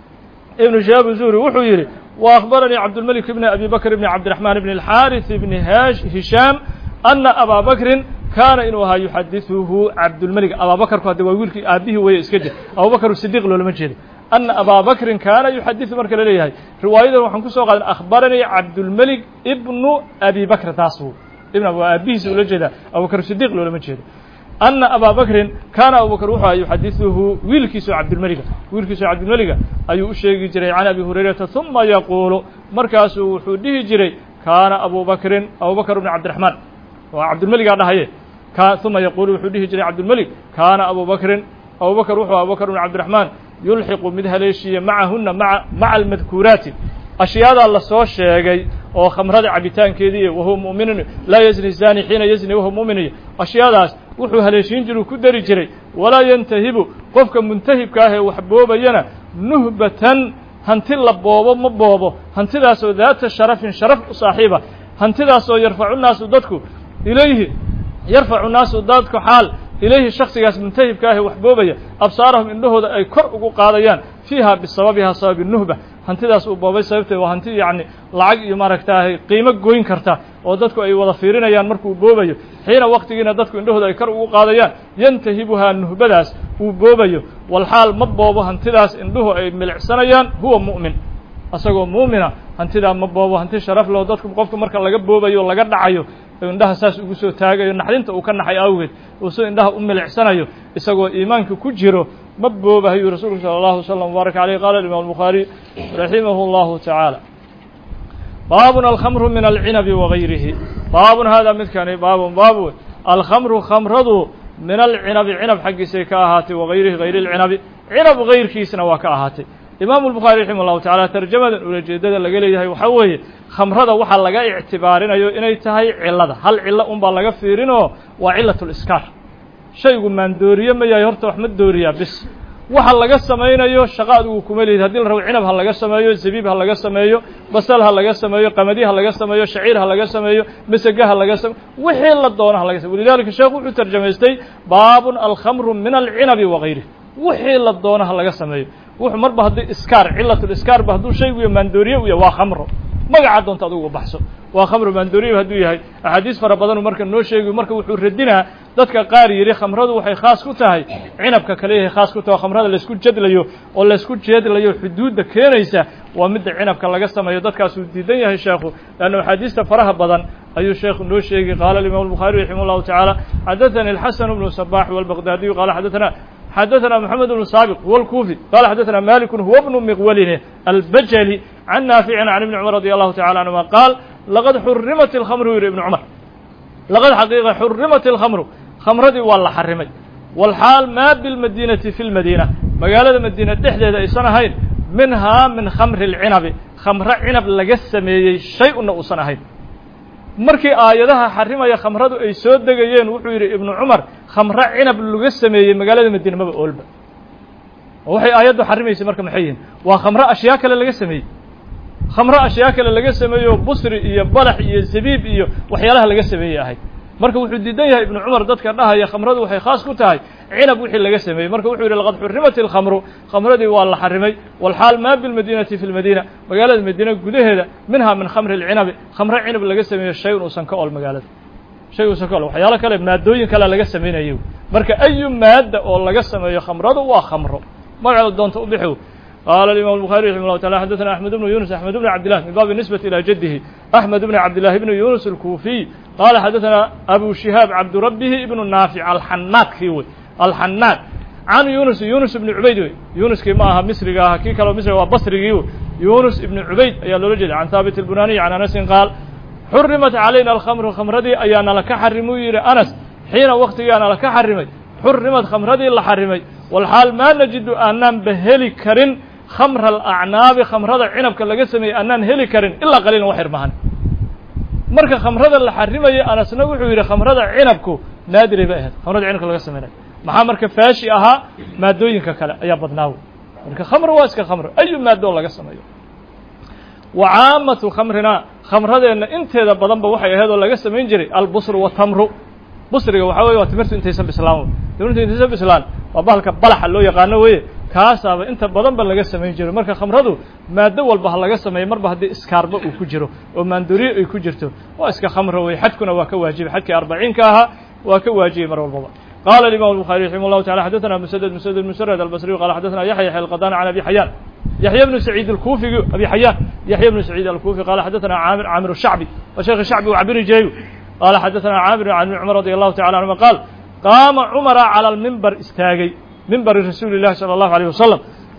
ابن شهاب الزهري وحيري وأخبرني عبد الملك بن أبي بكر بن عبد الرحمن بن الحارث بن هاش هشام أن أبا بكر كان إنه يحدثه عبد الملك أبا بكر قد ويقول أبيه ويسكت أبو بكر الصديق لو لم يجد أن أبا بكر كان يحدث مركز ليه رواية وحنكسوا قال أخبرني عبد الملك ابن أبي بكر تاسو ابن أبو أبيه سولجدا أبو بكر الصديق لو لم يجد أن أبا بكر كان أبو بكر يحدثه ويلكس عبد الملك ويلكس عبد الملك أي شيء جري عن أبي هريرة ثم يقول مركز وحده جري كان أبو بكر أبو بكر بن عبد الرحمن وعبد الملك هذا هي ثم يقول وحده جري عبد الملك كان أبو بكر أبو بكر روحه أبو بكر بن عبد الرحمن يلحق مدها ليشية معهن مع مع المذكورات أشياء الله سوى الشيء أو خمرة عبيتان كذي وهو مؤمن لا يزني الزاني حين يزني وهو مؤمن أشياء وحوها ليشين جرو كدر جري ولا ينتهب قفك منتهب كاه وحبوه بينا نهبة هنتي لبوبه مبوبه هنتي ذا ذات الشرف شرف صاحبه هنتي ذا يرفع الناس ضدك إليه يرفع الناس ضدك حال إليه الشخص ياس منتهب كاه وحبوبية أبصارهم إنه أي كرء قاضيان فيها بسببها سبب النهبة هنتي ذا سببه سببته وهنتي يعني لعج يماركتاه قيمة جوين كرتا وضدك أي وظفيرين يان مركو بوبية حين وقت جينا ضدك إنه أي كرء قاضيان ينتهبها النهبة داس وبوبية والحال مبوبه هنتي ذا إنه أي ملع سنيان هو مؤمن أسقو مؤمنة هنتي ذا مبوبه هنتي شرف له ضدكم قفكم مركا لقى بوبية ولا قد عيو indhaha saas ugu soo taagayo naxdinta uu ka naxay awgeed oo soo indhaha u milicsanayo isagoo iimaanka ku jiro ma boobahayo rasuulku sallallahu alayhi wasallam barak alayhi qala imam al-bukhari rahimahullahu ta'ala babun al-khamru min al-'inab wa ghayrihi babun hada midkani babun babu al-khamru khamradu min al-'inab 'inab xaqiisa ka ahaatay wa ghayrihi ghayr al-'inab 'inab ghayrkiisna waa ka ahaatay imam al-bukhari rahimahullahu ta'ala tarjamada ulajeedada laga leeyahay waxa weeye khamrada waxa laga ictibaarinayo inay tahay cilada hal cilla un baa laga fiirino waa cilatul iskar shaygu maan dooriyo ma yahay horta wax ma dooriya bis waxa laga samaynayo shaqo adigu kuma leeyahay haddii la rabo cinab ha laga sameeyo zabiib ha laga sameeyo basal ha laga sameeyo qamadi ha laga sameeyo shaciir ha laga sameeyo masaga ha laga sameeyo wixii la doono ha laga sameeyo walidaalika sheekhu wuxuu tarjamaystay baabun alkhamru min alcinabi wagayrihi wixii la doono ha laga sameeyo wuxuu marba haddii iskaar cilatul iskaar ba hadduu shaygu iyo maandooriye u yahay waa khamro magaca doonta adigu baxso waa khamru maandooriye hadduu yahay axaadiis fara badan marka noo sheegayo marka wuxuu radinaa dadka qaar yiri khamradu waxay khaas ku tahay cinabka kale yahay khaas ku tahay khamrada la isku jadlayo oo la isku jeedlayo xuduudda keenaysa waa midda cinabka laga sameeyo dadkaas uu diidan yahay sheekhu laana axaadiista faraha badan ayuu sheekhu noo sheegay qaala al-imam al-bukhari rahimahullahu ta'ala hadathani al-hasan ibn sabah wal-baghdadi qala hadathana حدثنا محمد بن سابق هو الكوفي قال حدثنا مالك هو ابن مغولين البجلي عن نافع عن ابن عمر رضي الله تعالى عنهما قال لقد حرمت الخمر يا ابن عمر لقد حقيقة حرمت الخمر خمردي والله حرمت والحال ما بالمدينة في المدينة مقالة المدينة تحديد أي سنة هين منها من خمر العنب خمر عنب لقسمي شيء نقصنا هين markii aayadaha xarimaya khamradu ay soo degayeen wuxuu yiri ibn Umar khamra cinab laga sameeyay magaalada Madiina ma oolba waxay aayadu xarimaysay marka maxay waa khamra ashyaa kale laga sameeyay khamra ashyaa kale laga sameeyo busri iyo balax iyo zabiib iyo waxyaalaha laga sameeyay ahay marka wuxuu diidan yahay ibn Umar dadka dhahaya khamradu waxay khaas ku tahay cinab wixii laga sameeyay marka wuxuu yiri laqad hurrimat al-khamru khamradi waa la xarimay wal hal ma bil madinati fi al-madina magaalada Madiina gudaheeda minha min khamr al-cinab khamra cinab laga sameeyo shay uu san ka ol magaalada shay uu san ka ol waxyaalo kale maadooyin kale laga sameeyo marka ayu maada oo laga sameeyo khamradu waa khamro magaca doonta u bixiyo قال الإمام البخاري رحمه الله تعالى حدثنا أحمد بن يونس أحمد بن عبد الله من باب النسبة إلى جده أحمد بن عبد الله بن يونس الكوفي قال حدثنا أبو شهاب عبد ربه ابن النافع الحناك كيوي الحناك عن يونس يونس بن عبيد يونس كما مصري كي كلام مصري وبصري يونس بن عبيد يا لرجل عن ثابت البناني عن أنس قال حرمت علينا الخمر خمردي أيانا لك حرمي أنس حين وقت أنا لك حرمي حرمت خمردي الله حرمي والحال ما نجد أننا بهلي كرن خمر الأعناب خمر هذا عنب كلا جسمي أننا هلي كرن إلا قليل وحر مهن مركز خمر هذا اللي حرمه أنا سنقول إلى خمر هذا عنبكو نادر بأهد خمر هذا عنب كلا جسمي مع مركز فاشي أها ما دوين كلا يا بدناو مركز خمر واسك خمر أي ما دول جسمي وعامة خمرنا خمر هذا إن أنت إذا بدن بوحي هذا ولا جسمي ينجري البصر والتمر بصري وحوي وتمرت أنت يسمى بسلام تمرت أنت يسمى بسلام وبالك بلح اللي يقانه ويه كاسب أنت بدن بلغة سمين جرو مركا خمرادو ما دول بهلغة سمين مربع هدي إسكاربا وكجرو ومندوري وكجرتو وإسكا خمر ويحدكنا وكواجب حدك أربعين كاها وكواجب مرة والبابا قال الإمام البخاري رحمه الله تعالى حدثنا مسدد مسدد مسرد البصري قال حدثنا يحيى يحيى القضان عن أبي حيان يحيى بن سعيد الكوفي أبي حيان يحيى بن سعيد الكوفي قال حدثنا عامر عامر الشعبي وشيخ الشعبي وعبير جايو قال حدثنا عامر عن عمر رضي الله تعالى عنه قال قام عمر على المنبر استاغي منبر رسول الله صلى الله عليه وسلم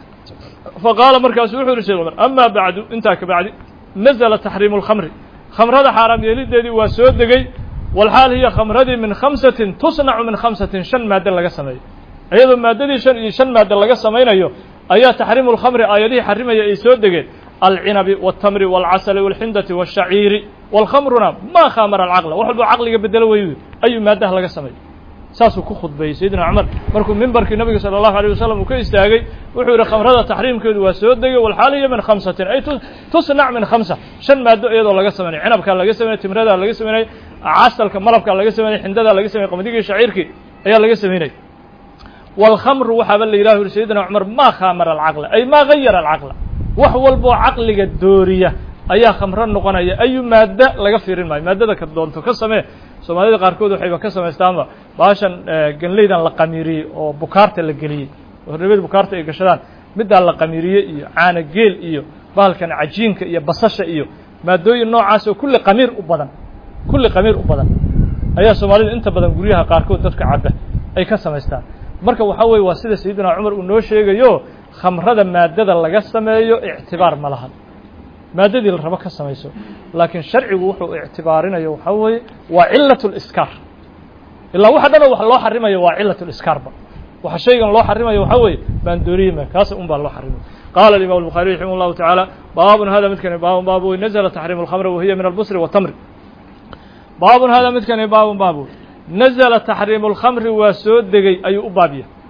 فقال مركز وحور رسول الله أما بعد انتاك بعد نزل تحريم الخمر خمر هذا حرام يليد دي وسود دقي والحال هي خمر هذه من خمسة تصنع من خمسة شن مادة لغا سمي أيضا مادة شن, شن مادة لغا سمين أيو أيها تحريم الخمر آيالي حرم يا سود دقي العنب والتمر والعسل والحندة والشعير والخمرنا ما خامر العقل وحلو عقلي بدلوي أي مادة لغا سمي ساسو ku khudbay sayyidina Umar markuu minbarkii nabiga sallallahu alayhi wasallam uu ka istaagay wuxuu yiri khamrada tahriimkeedu waa soo degay wal xaaliya min khamsatin ay tusnac min khamsa shan maado iyadoo laga sameeyay cinabka laga sameeyay timrada laga sameeyay asalka malabka laga sameeyay xindada laga sameeyay qamadiga shaciirki ayaa laga sameeyay wal khamru waxa bal ilaahu sayyidina Umar ma khamar al aql ay ma ghayr al aql wax walbo aqliga dooriya ayaa khamro noqonaya ayu maada laga fiirin maayo maadada ka doonto ka samee Soomaalida qaarkood waxay ka sameeystaanba baashan ganleydan la qamiiriyay oo bukaarta la galiyay oo reebad bukaarta ay gashadaan midda la qamiiriyay iyo caana geel iyo bahalkan cajiinka iyo basasha iyo maadooyin noocaas oo kulli qamiir u badan kulli qamiir u badan ayaa Soomaalida inta badan guryaha qaarkood dadka cabba ay ka sameeystaan marka waxa weey waa sida sayyidina Umar uu noo sheegayo khamrada maadada laga sameeyo i'tibaar ma laha maadadii la rabo ka sameeyso laakiin sharcigu wuxuu i'tibaarinayo waxa weey waa cilatul iskar illa waxa dhan wax loo xarimayo waa cilatul iskarba waxa shaygan loo xarimayo waxa weey baan dooriyay kaas un baa loo xarimay قال الإمام البخاري رحمه الله تعالى باب هذا مثل باب باب نزل تحريم الخمر وهي من البصر والتمر باب هذا مثل باب باب نزل تحريم الخمر وسود دغي اي بابيه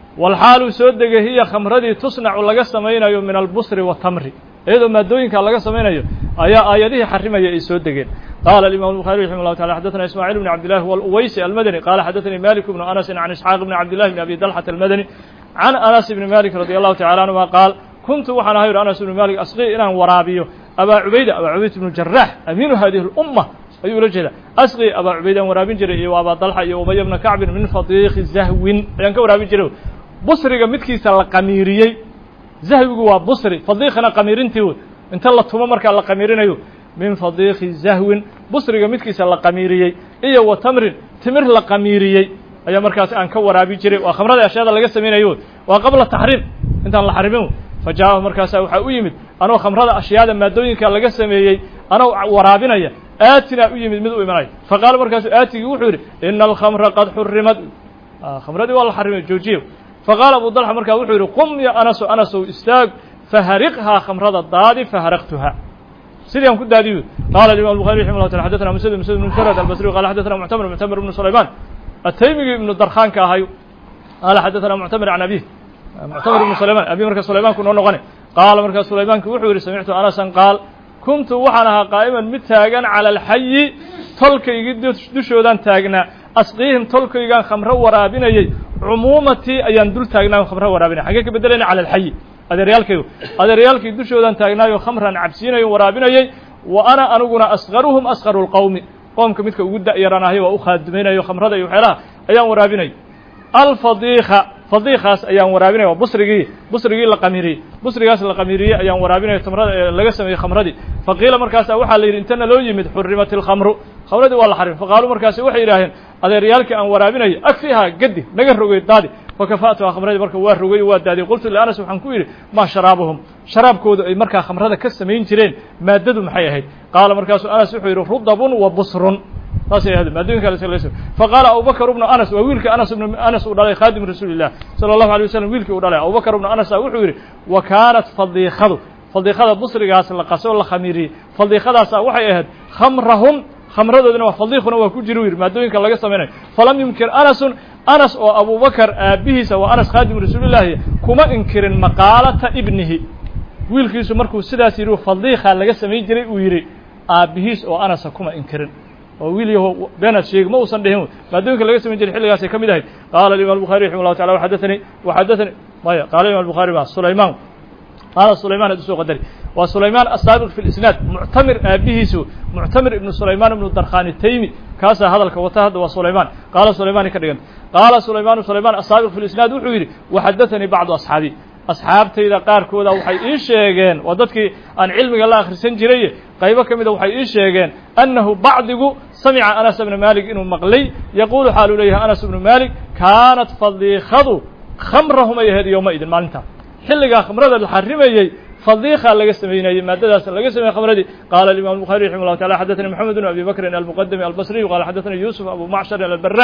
walxaalu soo degay hiya khamradii tusnacu laga samaynayo min albusri watamri iyadoo maadooyinka laga samaynayo ayaa aayadihii xarimaya ay soo degeen qaala الإمام البخاري رحimه الله تعالى xdثna إسماعيل بن عبد الله والأweyسي المdني قال xdثnي مالك بن أنس عن إسحاaq بن عبد الله بن أبي طلحة المdني عن أنس بن مالك رضي الله تعالى عنهma قاaل kuntu waxaan ahay أنس بن مالك asقي inaan waraabiyo abا cubayda abا cubayd بن جراح أمين hadiه الأمة ayuu ula jeeda asqi abaa cubaydaan waraabin jiray iyo abaa dalxa iyo ubaya bna kacbin min fadiiki zahwin ayaan ka waraabin jiray busriga midkiisa la qamiiriyey zahwigu waa busri fadiiqana qamiirintii wey inta la tumo markaa la qamiirinayo min fadiiki zahwin busriga midkiisa la qamiiriyey iyo wa tamrin timir la qamiiriyey ayaa markaas aan ka waraabin jiray waa khamrada ashyaada laga samaynayo waa qabla taxriim intaan la xarimin fa jaaءahu markaasaa waxaa u yimid anoo khamrada ashyaada maadooyinka laga sameeyey anoo waraabinaya aatinaa u yimid mid u imanaya faqaala markaasuu aatigii wuxuu yidhi ina alkhamra qad xurimad khamradii waa la xarimay joojiyo faqaala abu dalxa markaa wuxuu yidhi qum ya anaso anasow istaag fahariqhaa khamrada daadi faharaqtuha sidii aan ku daadiyo qaala imam الbuخarي raximه الله taala xadثna msd msd بن msrad albasri qala xadثna muctamir muctamir بn sulayman ataymigii ibnu darkhaanka ahayo qaala xadثna muctamir can abih muctamir ibn sulayman abi marka sulaymanku noo noqone qaala markaa sulaymaanki wuxuu yidhi samictu anasan qaal kuntu waxaan ahaa qaa'iman mid taagan cala alxayi tolkaygii dushoodaan taagnaa asqiihim tolkaygaan khamro waraabinayey cumuumatii ayaan dul taagnaa khamro waraabinay xaggee ka beddelayna cala alxayi adeeryaalkaygu adeeryaalkii dushoodan taagnaayo khamran cabsiinayo waraabinayey wa ana aniguna asqaruhum asqaru lqowmi qoomka midka ugu da'yaran ahay waa u khaadimaynayo khamrada iyo waxyaalaha ayaan waraabinay alfadiika fadiikaas ayaan waraabinaya waa busrigii busrigii la qamiiriyey busrigaas la qamiiriyey ayaan waraabinaya tamrada ee laga sameeyey khamradii faqiila markaasa waxaa la yidhi intana loo yimid xurimat ilkhamru khamradii waa la xarimay faqaaluu markaasi waxay yidhaaheen adeeryaalkii aan waraabinayo agfihaa gedi naga rogay daadi fakafa'tuhaa khamradii marka waa rogay waa daadiyey qultu lianas waxaan ku yidhi maa sharaabuhum sharaabkooda ay markaa khamrada ka samayn jireen maaddadu maxay ahayd qaala markaasuu anas wuxuu yidhi rudabun wa busrun saasay ahayd maadooyinka la faqaala abubakr bnu anas waa wiilkii anas ibn anas uu dhalay khaadim rasuuli illah sala allahu alay wasalam wiilkii uu dhalay abubakr bnu anasa wuxuu yidhi wa kaanat fadiikadu fadiikada busrigaas la qasoo la khamiiriyey fadiikadaasa waxay ahayd khamrahum khamradoodina waa fadiiquna waa ku jira u yidhi maadooyinka laga samaynayo falam yumkin anasun anas oo abubakar aabihiisa waa anas khaadim rasuulillaahi kuma inkirin maqaalata ibnihi wiilkiisu markuu sidaas yidhi fadiiqa laga samayn jiray uu yidhi aabihiis oo anasa kuma inkirin oo wiil yaho beenaad sheegi ma uusan dhihin maadooyinka laga samayn jiray xilligaasay ka mid ahayd qaala imam الbuخarي raximah الlahu taala waxadaثanii waxadaثanii maya qaala imam الbuخarي ba sulayman qaala sulayman ad usoo qadari waa sulayman asaabiq fi اlisnaad muctamir aabihiisu muctamir ibnu sulayman ibnu darkhani taymi kaasaa hadalka wata hadda waa sulayman qaala sulaymani ka dhigan qaala sulaymanu sulayman asaabiq fi اlisnaad wuxuu yidhi waxadaثanii bacdu asxaabi asxaabtayda qaarkooda waxay ii sheegeen waa dadkii aan cilmiga la akhrisan jiray qaybo ka mida waxay ii sheegeen annahu bacdigu samica anas bna malik inuu maqlay yaquulu xaaluu leeyahay anas bnu malik kaanat fadiikadu khamrahum ay ahayd yowma idin maalintaa xilligaa khamrada la xarimayey fadiika laga samaynayey maadadaas laga sameeyey khamradii qaala imam الbuخarي raximah الlahu taala xadaثani moxamed bn abi bakrin almuqadami albasriyu qala xadaثani yusuf abu macshar albara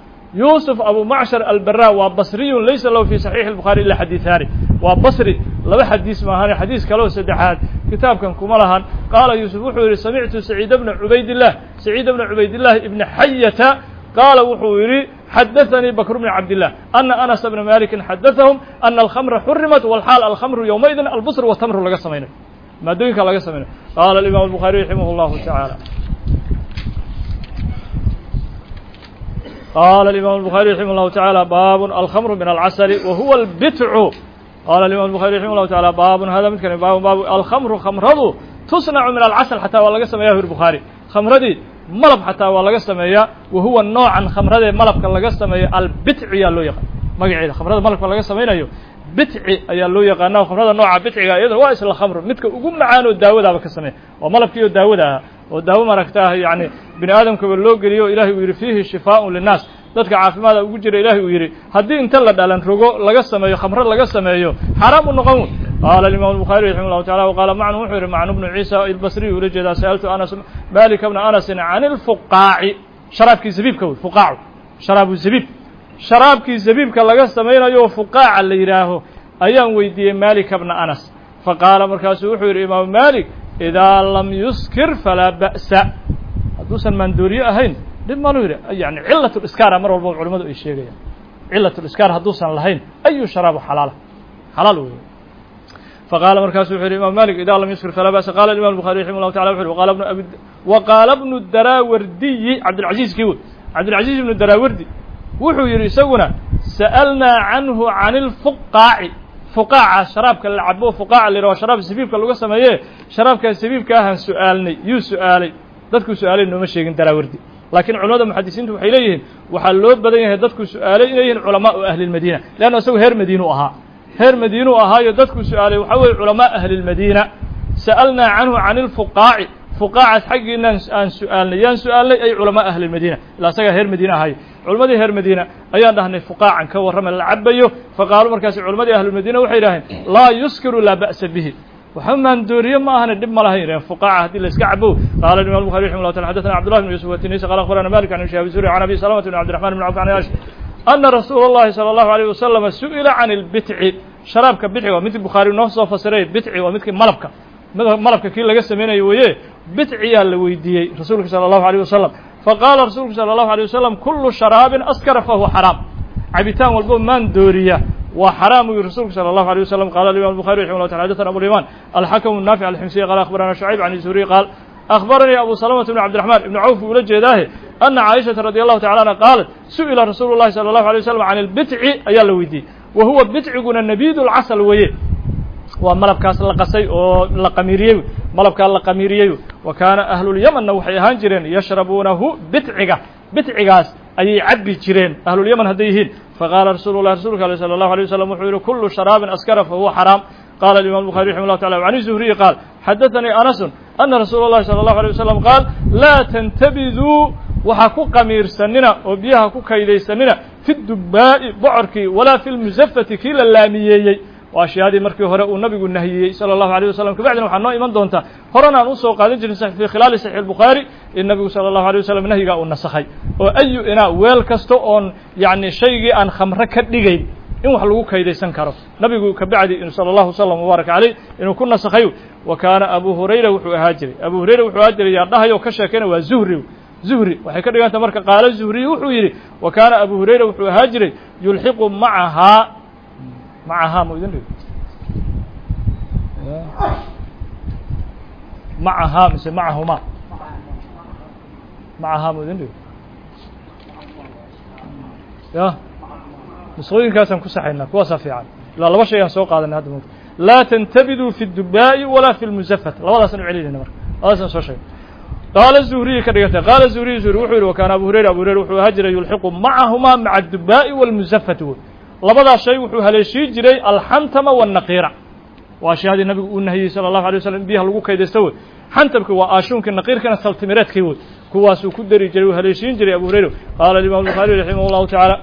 yusuf abu macshar albara waa basriyun laysa lahu fi saxiixi الbuخarي ila xadiiثaani waa basri laba xadiis maahane xadiis kaleo saddexaad kitaabkan kuma lahan qaala yuusuf wuxuu yidhi samictu saciid bna cubaydillah saciid bna cubaydillaahi ibna xayata qaala wuxuu yidhi xadaثanii bakr bni cabdillah ana anas bna malikin xadaثahum ana alkhamra xurimat walxaal alkhamru yowmaidin albusr watamru laga samaynayo maadooyinka laga samaynayo qaala imam الbuخarي raximah الlahu taعaalى قال الإمام البخاري رحمه الله تعالى باب الخمر من العسل وهو البتع قال الإمام البخاري رحمه الله تعالى باب هذا مثل باب باب الخمر خمرضو تصنع من العسل حتى ولا قسم ياه البخاري خمردي ملب حتى ولا قسم ياه وهو النوع عن خمردي ملب كان لا قسم البتع يا لو يقان مقعد خمرده ملب كان لا قسم ينايو بتع يا لو يقان خمرده نوع بتع يدا waa isla khamr midka ugu macaan oo daawada ka sameey oo malabkiyo daawada oo daawo maragtaa yani bini aadamka loo geliyo ilaahay uu yiri fiihi shifaa'un linnaas dadka caafimaad ugu jira ilaahay uu yiri hadii inta la dhalan rogo laga sameeyo khamr laga sameeyo xaraam u noqon qaala imam الbuخarي raximah الlahu taala وqala macnu wuxuu yiri macnu ibn ciisa al-basri uu leeyahay sa'altu anas malik ibn anas an al-fuqaa'i sharaabki zabibka fuqaa'i sharaabu zabib sharaabkii zabibka laga samaynayo fuqaaca la yiraaho ayaan weydiiyey malik ibn anas faqaala markaasuu wuxuu yidhi imaam malik idaa lam yuskir falaa ba'sa hadduusan maandooriye ahayn dhib malu yidhi yani cilat liskaara mar walba culimmadu ay sheegayaan cilaة الإسكار hadduusan lahayn أyu شharاab xalaala xalaal wey faqaala markaasu wuxuu yihi imam malik ida lam yuskir falaa ba'sa qala imam الbuخarي raximah الlahu taعala wuxu uhi waqaala bnu daraawardiyi cabdilcaziz kii wey cabdilcaziz ibnu daraawardi wuxuu yidhi isaguna sa'alnaa canhu can اlfuqaaci fuqaaca sharaabka la cabo fuqaaca la yidhaho sharaab sabiibka laga sameeye sharaabkaas sabiibka ahaan su'aalnay yuu su'aalay dadkuu su'aalay nooma sheegin daraawardi laakiin culamada muxadisiintu waxay leeyihiin waxaa loo badan yahay dadkuu su'aalay inay yihiin culamaau ahli اlmadiina leanna isagu heer madiinu ahaa heer madiinuu ahaayo dadkuu su'aalay waxaa weye culamaa ahli اlmadiina sa'alnaa canhu can اlfuqaaci fuqaacaas xaggiinaan aan su'aalnay yaan su'aalnay ay culamaa ahli اlmadiina ilaa isagaa heer madiina ahaayo culammadii heer madiina ayaan dhahnay fuqaacan ka warrama la cabayo faqaaluu markaasi culammadii ahlulmadiina waxay yidhaaheen laa yuskiru laa ba'sa bihi waxa maandooriye ma ahane dhib ma lahayn yidhaheen fuqaaca haddii la iska cabo qaala imam الbuخarي raximah llah taala xadaثna cabdullah bn yusuf watinisi qala akhbarana malik can shihab zuri can abi salamata bn cabdiraxman bn cawf an ash ana rasuula اllahi salى اllahu عalيه wasalama su'ila can اlbitci sharaabka bitci waa midkii bukhaari noo soo fasiray bitci waa midkii malabka malabka kii laga samaynayo weeye bitciyaa la weydiiyey rasuulka salى اllahu عalيه wasalam faqaala rasuulku salى اllahu عalيه wasalam kulu sharaabin askara fahuwa xaraam cabitaan walbo maan dooriya waa xaraam u yihi rasuulku salى اllahu عalيه wasalam qala imam الbuخarي raximah llah taala xadaثna abuliman alxakmu الnaafic alximsiy qala akhbarana شhucayb can zuhriy qaal akhbaranii abu salamata bn cabdiraxman ibn cawf uu ula jeedaahe ana caaishata radi allahu tacala anha qaalat su'ila rasuulu llahi salى اllahu عalيه wasalam can اlbitci ayaa la weydiiyey wa huwa bitciguna nabiid اlcasal weeye waa malabkaas la qasay oo la qamiiriyey malabkaa la qamiiriyey wa kaana ahlulyamanna waxay ahaan jireen yashrabuunahu bitciga bitcigaas ayay cabbi jireen ahlulyaman hadday yihiin faqaala rasuulu llahi rasuulka ale salى اllahu عalيه wasalam wuxuu yihi kulu sharaabin askara fahuwa xaraam qala imam الbuخarي raximah llah taala can zuhriyi qaal xadaثanii anasun ana rasuula اllahi salى اllahu عalيه wasalam qaal laa tantabiduu waxa ku qamiirsanina oo biyaha ku kaydaysanina fi dubbaa'i bocorkii walaa fi lmusafati kii la laamiyeeyey waa ashyaadii markii hore uu nabigu nahiyey salى اllahu عalيه wasalam kabacdina waxaa noo iman doontaa horena aan usoo qaadan jirin fii khilaali saxiix الbukhaari in nabigu salى اllahu عalيه wasalam nahyigaa uu nasakhay oo ayu inaa weel kasta oon yacni shaygii aan khamre ka dhigayn in wax lagu kaydaysan karo nabigu kabacdi salى اllahu wslam wbaaraka caleyh inuu ku nasakhay wa kaana abu hurayra wuxuu ahaa jiray abu hurayra wuxuu ahaa jiray yaa dhahayo ka sheekayna waa zuhri zuhri waxay ka dhiganta marka qaalo zuhriy wuxuu yidhi wa kaana abu hurayra wuxuu ahaa jiray yulxiqu macahaa macahaa mu idin dhigo macahaa mise macahuma macahaa mu idin dhigo ya nusqooyinkaasaan ku saxaynaa kuwaasaa fiican ilaa laba shay aan soo qaadanay hadda mota laa tantabiduu fi اdubaa'i walaa fi اlmusafat labadaasaan u celinayna marka labadaasaan soo sheegay qaala zuhriyi ka dhigantay qaala zuhriyi zuhri wuxuu yihi wa kaana abu hurayra abu hurayra wuxuu ahaa jiray yulxiqu macahumaa maca addubaa'i wاlmusafati wey labadaas shay wuxuu haleeshii jiray alxantama wالnaqiira waa ashyaadii nabigu uu nahiyey salى اllahu alay waslam in biyaha lagu kaydaysto wey xantabki waa aashuunkii naqiirkana saltimireedkii wey kuwaasuu ku dari jiray uu haleeshiin jiray abu hurayra qaala imam الbuخaariي raximah اllahu taعala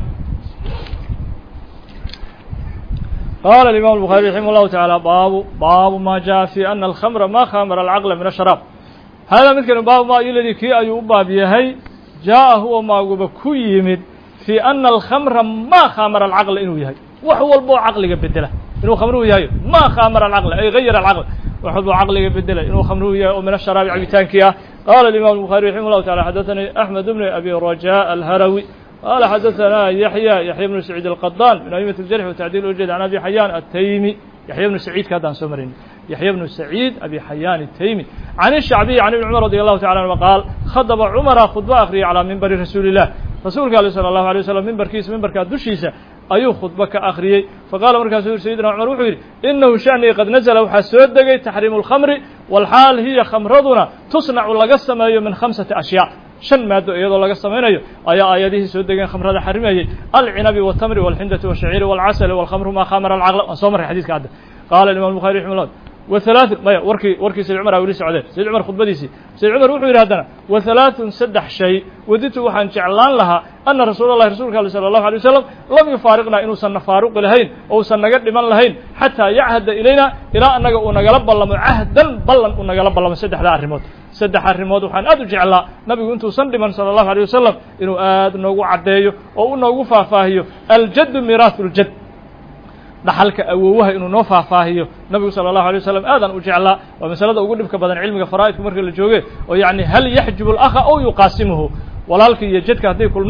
qala imam الbuخaariي raximah اllahu taعala baabu baabu ma jaءa fi ana alkhamra ma khamara alcaqla min asharaab hada midkani baabu ma iladii kii ayuu u baab yahay jaaءa huwa maaguba ku yimid fii ana alkhamra ma khamara alcaqla inuu yahay wax walboo caqliga bedela inuu khamruhu yahay ma khamara alcaqla ay gayara alcaql wax walboo caqliga bedela inuu khamruhu yahay oo min asharaabi cabitaankii ah qala imam الbuخaariي raximah اllahu taعala xadaثanii axmed bn abi rajaa alharawi qala xadaثana yaxya yaxya bnu saciid alqadaan min aimati اljarx watacdiil ujeed can abi xayaan ataymi yaxya bnu saciidka haddaan soo marin yaxya bnu saciid abi xayaan ataymi can الshacbiyi can ibni cumar radi allahu taala anhuma qaal khadaba cumara khudba akhriyay calaa mimbari rasuuli الlah rasuulka ale salى اllahu alيه wasalam mimbarkiisa mimbarkaa dushiisa ayuu khudba ka akhriyey faqala markaasuu yuri sayidina cumar wuxuu yidhi inahu shanii qad nazla waxaa soo degay taxriimu اlkhamri walxaal hiya khamraduna tusnacu laga sameeyo min khamsati ashyaa shan maado iyadoo laga samaynayo ayaa aayadihii soo degeen khamrada xarimayey alcinabi wاtamri wاlxindati wالshaciiri wاlcasali wاlkhamru ma khamara alcaqla waan soo marray xadidka hadda qaala imam الbuخaari raximah llah وثلاث maya warkii warkii sayd cumar a weli socdeen sayd cumar khudbadiisii sayd cumar wuxuu yidhi haddana وثaلaaثun saddex shay waditu waxaan jeclaan lahaa ana rasuula اllahi rasuulka ale salى الlahu عalيه wasalam lam yufaariqna inuusan na faaruqi lahayn oo usan naga dhiman lahayn xataa yachada ilayna ilaa annaga uu nagala ballamo cahdan ballan uu nagala ballamo saddexdaa arrimood saddex arrimood waxaan aad u jeclaa nabigu intuusan dhiman salى الlahu عalيه wasalam inuu aad noogu caddeeyo oo u noogu faahfaahiyo aljaddu miiraaثu اljad dhaxalka awoowaha inuu noo faahfaahiyo nabigu salى الlahu عalيه wasalam aadaan u jeclaa waa masalada ugu dhibka badan cilmiga faraa'idku marka la jooge oo yacni hal yaxjubu اlakha aw yuqaasimuhu walaalka iyo jadka hadday kulmaan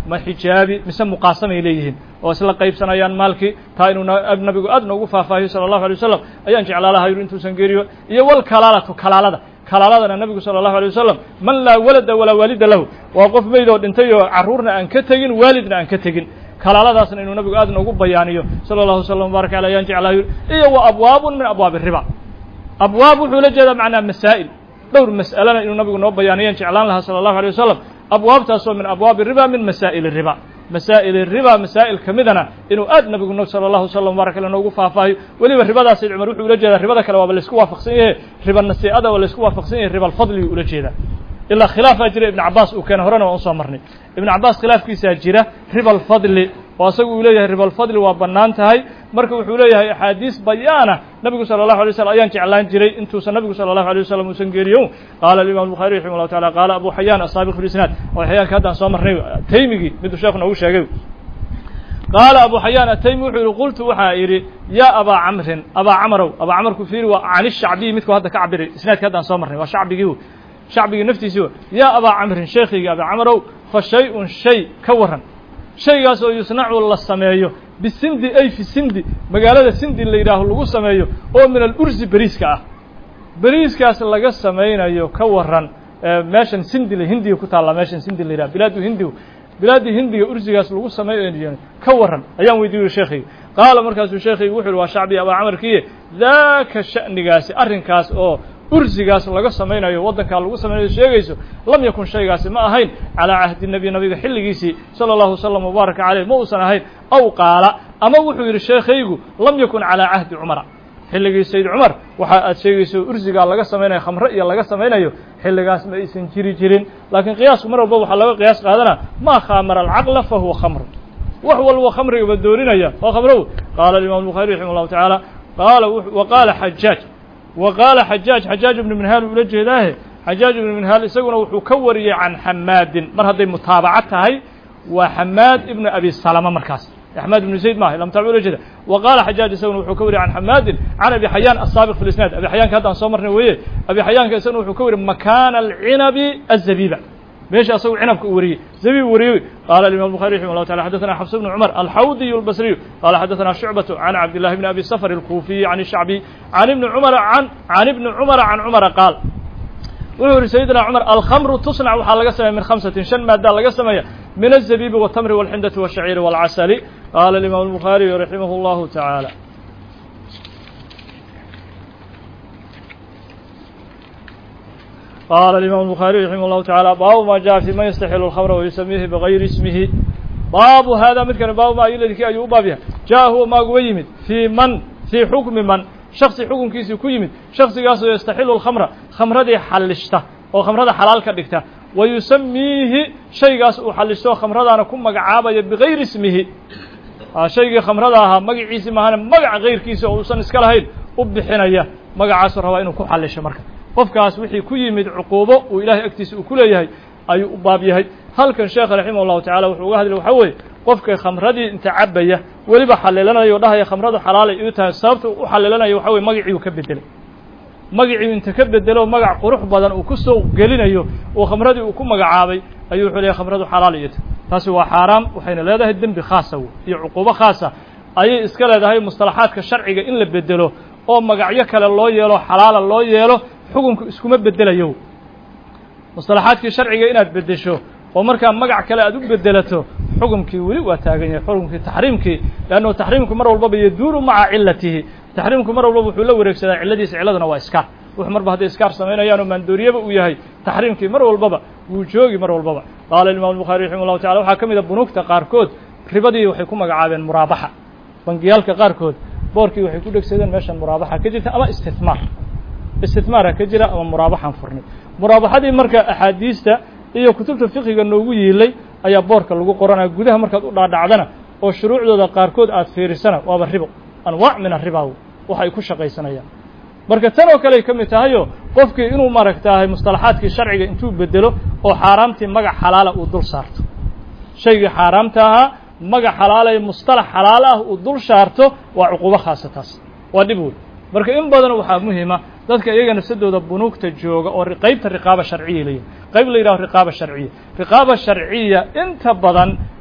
ma xijaabi mise muqaasamay leeyihiin oo isla qaybsanayaan maalkii taa inuu nabigu aad noogu faahfaahiyo sala allahu alay wasalam ayaan jeclaa lahaa yuri intuusan geeriyo iyo walkalaalatu kalaalada kalaaladana nabigu sala allahu alay wasalam man laa walada walaa waalida lahu waa qof meyd oo dhintay oo carruurna aan ka tegin waalidna aan ka tegin kalaaladaasna inuu nabigu aad noogu bayaaniyo sala allahu wasalam mubaaraka aleh ayaan jeclaa yuri iyo wa abwaabun min abwaabi riba abwaab wuxuu la jeedaa macnaa masaa'il dhowr mas'alana inuu nabigu noo bayaaniyeen jeclaan lahaa sala allahu alay wasalam abwaabtaasoo min abwaabi riba min masaa'il riba masaa'il riba masaa'il ka midana inuu aad nabigu sala allahu wasalam mubaaraka aleh noogu faahfaahiyo weliba ribadaas sayd cumar wuxuu ula jeedaa ribada kale waaba laysku waafaqsan yahe riba nasii'ada waa laysku waafaqsan yahay riba alfadli ula jeedaa ilaa khilaafaa jira ibnu cabbaas uu keena horena waan usoo marnay ibnu cabbaas khilaafkiisaa jira riba alfadli oo asagu uu leeyahay riba alfadli waa bannaan tahay marka wuxuu leeyahay axaadiis bayaana nabigu sala allahu alay wasalam ayaan jeclaan jiray intuusan nabigu sala allahu alay wasalam uusan geeriyo qaala alimam albukhari raximah llahu taala qaala abu xayaan asaabiq fi lisnaad oo xayaanka haddaan soo marnay taymigii miduu sheekhu noogu sheegay qaala abu xayaan ataymi wuxuu yihi qultu waxaa idhi yaa abaa camrin abaa camarow abaa camarku fiiri waa can ishacbiyi midku hadda ka cabiray isnaadka haddaan soo marnay waa shacbigii shacbigii naftiisii yaa abaa camrin sheekhaygii abaa camarow fa shay-un shay ka waran shaygaas oo yusnacu la sameeyo bisindi ay fi sindi magaalada sindi la yidhaaho lagu sameeyo oo min alursi beriiska ah beriiskaas laga samaynayo ka waran meeshan sindi la hindiga ku taalla meeshan sindi la yidhaha bilaadu hindigu bilaadii hindiga ursigaas lagu sameeyo ka waran ayaan weydiiyey sheekhayga qaala markaasuu sheekhaygu wuxu uhi waa shacbi abaa camarkiiye daaka sha'nigaasi arrinkaas oo ursigaas laga samaynayo waddankaa lagu samaynayo sheegayso lam yakun shaygaasi ma ahayn calaa cahdi nebi nabiga xilligiisii sala allahu wasalam mubaaraka caleyh ma uusan ahayn aw qaala ama wuxuu yidhi sheekhaygu lam yakun calaa cahdi cumara xilligii sayd cumar waxa aad sheegayso ursigaa laga samaynayo khamre iyo laga samaynayo xilligaas ma aysan jiri jirin laakiin qiyaasku mar walba waxaa laga qiyaas qaadana maa khamara alcaqla fa huwa khamru wax walba khamrigaba doorinaya waa khamrow qaala alimam albukhari raximah llahu tacaala qaala wa qaala xajaaj wa qaala xajaaj xajaaj ibnu minhaal ula jeedaahe xajaaj ibnu minhaal isaguna wuxuu ka wariyey can xamaadin mar hadday mutaabaca tahay waa xamaad ibnu abi salama markaas axmed ibnu zayd maaha lamtabic ula jeeda wa qaala xajaaj isaguna wuxuu ka wariyey can xamaadin can abi xayaan asaabiq fi lisnaad abi xayaanka haddaan soo marnay weeye abi xayaanka isaguna wuxuu ka wariyey makaana alcinabi azabiba meesha asagu cinabka u wariyey zabiib wariyey qaala alimam الbuخarي raximah الlahu taala xadaثana xafs bnu cumar alxawdiy اlbasriyu qaala xadaثana shucbaة can cabdillahi bni abi safr الkuufiyi can الshacbiy can ibni cumara an can ibni cumara can cumara qaal wuxuu yihi sayidina cumar alkhamru tusnac waxaa laga sameeya min khamsatin shan maadaa laga sameeya min الzabibi wالtamri wاlxindati wالshaciiri wاlcasali qaala alimam الbuخariyu raximah الlahu taعaalى قال الإمام البخاري رحمه الله تعالى باب ما جاء في من يستحل الخمر ويسميه بغير اسمه باب هذا مثل باب ما يلدك أي بابها جاء هو ما قويمد في من في حكم من شخص حكم كيسي كويمد شخص قاسو يستحل الخمر خمر دي حلشته وخمر دي حلال كدكته ويسميه شيء قاسو حلشته خمر دي أنا كم مقعابا بغير اسمه شيء خمر دي مقعيسي مهانا مقع غير كيسي وصن اسكالهين وبحنايا مقع عصر هو إنه كم حلش مركز qofkaas wixii ku yimid cuquubo uu ilaahay agtiisa uu ku leeyahay ayuu u baab yahay halkan sheekha raximah llahu tacala wuxuu uga hadlay waxaa weeye qofka khamradii inta cabaya weliba xaliilanayo o dhahaya khamradu xalaalay iu tahay sababta u xaliilanayo waxa weye magacii uu ka bedelay magacii inta ka bedelo magac qurux badan uu ku soo gelinayo oo khamradii uu ku magacaabay ayuu wuxuu leeyahay khamradu xalaal iyo tahay taasi waa xaaraam waxayna leedahay dembi khaasa iyo cuquubo khaasa ayay iska leedahay mustalaxaadka sharciga in la bedelo oo magacyo kale loo yeelo xalaala loo yeelo xukunku iskuma bedelayo mustalaxaadkii sharciga inaad bedesho oo markaa magac kale aad u bedelato xukunkii weli waa taagan yahay xukunkii taxriimkii leanno taxriimku mar walbaba yaduuru maca cilatihi taxriimku mar walbaba wuxuu la wareegsadaa cilladiisa cilladuna waa iskaar wux marba hadday iskaar samaynayaan oo maandooriyaba uu yahay taxriimkii mar walbaba wuu joogi mar walbaba qaala imam الbuخari raximah الlahu tacala waxaa ka mid a bunuugta qaarkood ribadii waxay ku magacaabeen muraabaxa bangiyaalka qaarkood boorkii waxay ku dhegsadeen meeshan muraabaxa ka jirta ama istihmaar istihmaara ka jira ama muraabaxan furnay muraabaxadii marka axaadiista iyo kutubta fiqiga noogu yiilay ayaa boorka lagu qoranaya gudaha markaad u dhaadhacdana oo shuruucdooda qaarkood aad fiirisana waaba ribo anwaac min arriba waxay ku shaqaysanayaan marka tan oo kale ay ka mid tahayo qofkii inuu maaragtaahay mustalaxaadkii sharciga intuu bedelo oo xaaraamtii magac xalaala uu dul saarto shaygii xaaraamta ahaa magac xalaalay mustalax xalaal ah uu dul saarto waa cuquubo khaasa taas waa dhib wey marka in badan waxaa muhiima dadka iyaga nafsadooda bunuugta jooga oo qaybta riqaaba sharciya leeyahay qayb la yidhaho riqaaba sharciya riqaaba sharciya inta badan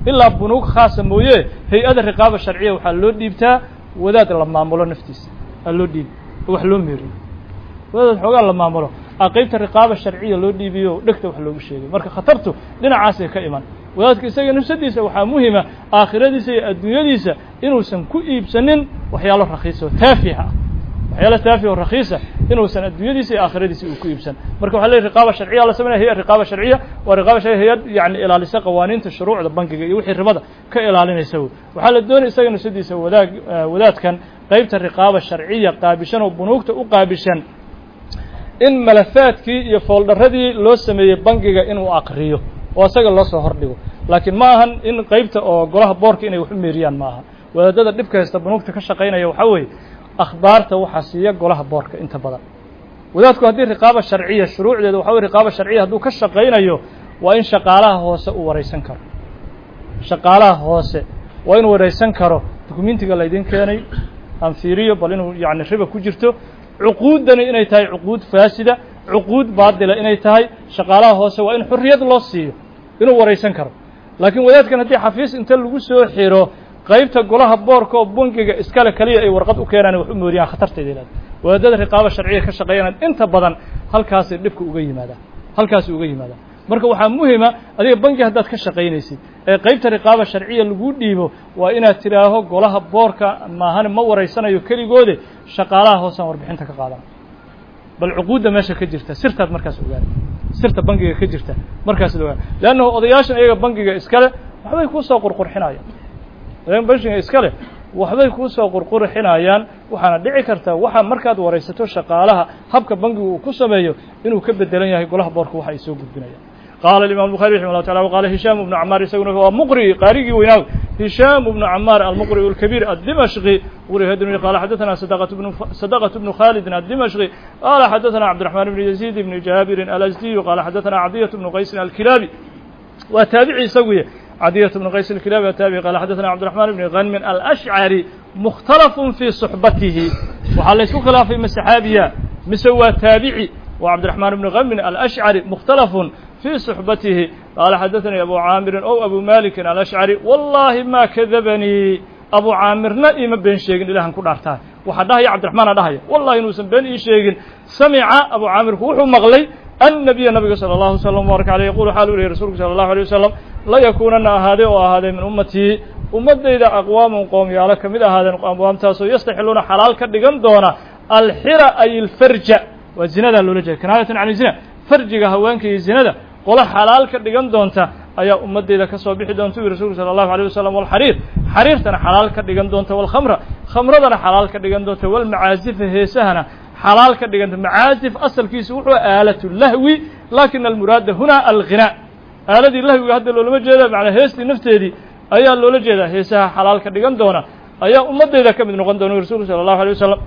ilaa bunuug khaasa mooye hay-ada riqaaba sharciya waxaa loo dhiibtaa wadaad la maamulo naftiisa aa loo dhiibi wax loo meeriyo wadaad xoogaa la maamulo a qaybta riqaaba sharciya loo dhiibiyo dhegta wax loogu sheegay marka khatartu dhinacaasay ka iman wadaadka isaga nafsadiisa waxaa muhima aakhiradiisa iyo adduunyadiisa inuusan ku iibsanin waxyaalo rakhiisa oo taafiha ah waxyaalo taafiha oo rakhiisa inuusan adduunyadiisa iyo aakhiradiisa uu ku iibsan marka waxaa leeyahay riqaaba sharciya la sameynaya hay riqaaba sharciya waa riqaaba sharciya hay-ad yani ilaalisa qawaaniinta shuruucda bankiga iyo wixii ribada ka ilaalinaysa wey waxaa la doonaya isaga nafsadiisa wadaag wadaadkan qaybta riqaaba sharciya qaabishan oo bunuugta u qaabishan in malafaadkii iyo fooldaradii loo sameeyey bankiga inuu aqriyo oo isaga loo soo hordhigo laakiin ma ahan in qaybta oo golaha boorka inay wax u meeriyaan ma aha wadaadada dhibka haysta bunuugta ka shaqaynaya waxaa weeye akhbaarta waxaa siiya golaha boorka inta badan wadaadku haddii riqaaba sharciya shuruucdeeda waxa weye riqaaba sharciya hadduu ka shaqaynayo waa in shaqaalaha hoose uu waraysan karo shaqaalaha hoose waa inuu waraysan karo dukumentiga laydin keenay aan fiiriyo bal inuu yani riba ku jirto cuquuddani inay tahay cuquud faasida cuquud baadila inay tahay shaqaalaha hoose waa in xurriyad loo siiyo inuu waraysan karo laakiin wadaadkan haddii xafiis inta lagu soo xiro qaybta golaha boorka oo bankiga iskale kaliya ay warqad u keenaan wax u mooriyaan khatarteeda ilaada wadaadada riqaaba sharciya ka shaqeeyaan inta badan halkaasay dhibka uga yimaadaan halkaasay uga yimaadaan marka waxaa muhima adiga banki haddaad ka shaqaynaysid ee qaybta riqaaba sharciya lagu dhiibo waa inaad tidhaaho golaha boorka maahan ma waraysanayo keligoode shaqaalaha hoosaan warbixinta ka qaadan bal cuquudda meesha ka jirta sirtaad markaas ogaana sirta bankiga ka jirta markaasaad ogaana leannahu odayaashan iyaga bankiga iskale waxbay kuusoo qurqurxinayaan odayan bankiga iskale waxbay kuusoo qurqurxinayaan waxaana dhici karta waxa markaad waraysato shaqaalaha habka bankigu uu ku sameeyo inuu ka bedelan yahay golaha boorka waxa ay soo gudbinayaan قال الإمام البخاري رحمه الله تعالى وقال هشام بن عمار يسوونه هو مقري قارئ ويناو هشام بن عمار المقري الكبير الدمشقي ورهدني قال حدثنا صدقة بن صدقة بن خالد الدمشقي قال حدثنا عبد الرحمن بن يزيد بن جابر الأزدي قال حدثنا عدية بن قيس الكلابي وتابعي سويه عدية بن قيس الكلابي وتابعي قال حدثنا عبد الرحمن بن غنم الأشعري مختلف في صحبته وحال يسوق خلاف في السحابية مسوى تابعي وعبد الرحمن بن غنم الأشعري مختلف في صحبته قال حدثني أبو عامر أو أبو مالك الأشعري والله ما كذبني أبو عامر نئم بين شيء إلى أن كل أرتاه وحده يا عبد الرحمن ده والله إنه سبين شيء سمع أبو عامر هو مغلي النبي النبي صلى الله عليه وسلم وبارك عليه يقول حاله لرسوله صلى الله عليه وسلم لا يكونن هذا وهذا من أمتي أمتي إذا أقوام قوم يالك من هذا الأقوام تاسو يستحلون حلال كدغن دونا الحرى أي الفرج والزنا لولجه كناية عن الزنا فرجها هوانك الزنا qola xalaal ka dhigan doonta ayaa ummadeeda ka soo bixi doonta rasuulka sallallahu alayhi wasallam wal xariir xariirtana xalaal ka dhigan doonta wal khamra khamradana xalaal ka dhigan doonta wal macaazif heesahana xalaal ka dhigan doonta macaazif asalkiisu wuxuu aalatu lahwi laakin al murad huna al ghina aaladii lahwi hadda loo lama jeedo macna heestii nafteedii ayaa loola jeedaa heesaha xalaal ka dhigan doona ayaa ummadeeda ka mid noqon doona rasuulka sallallahu alayhi wasallam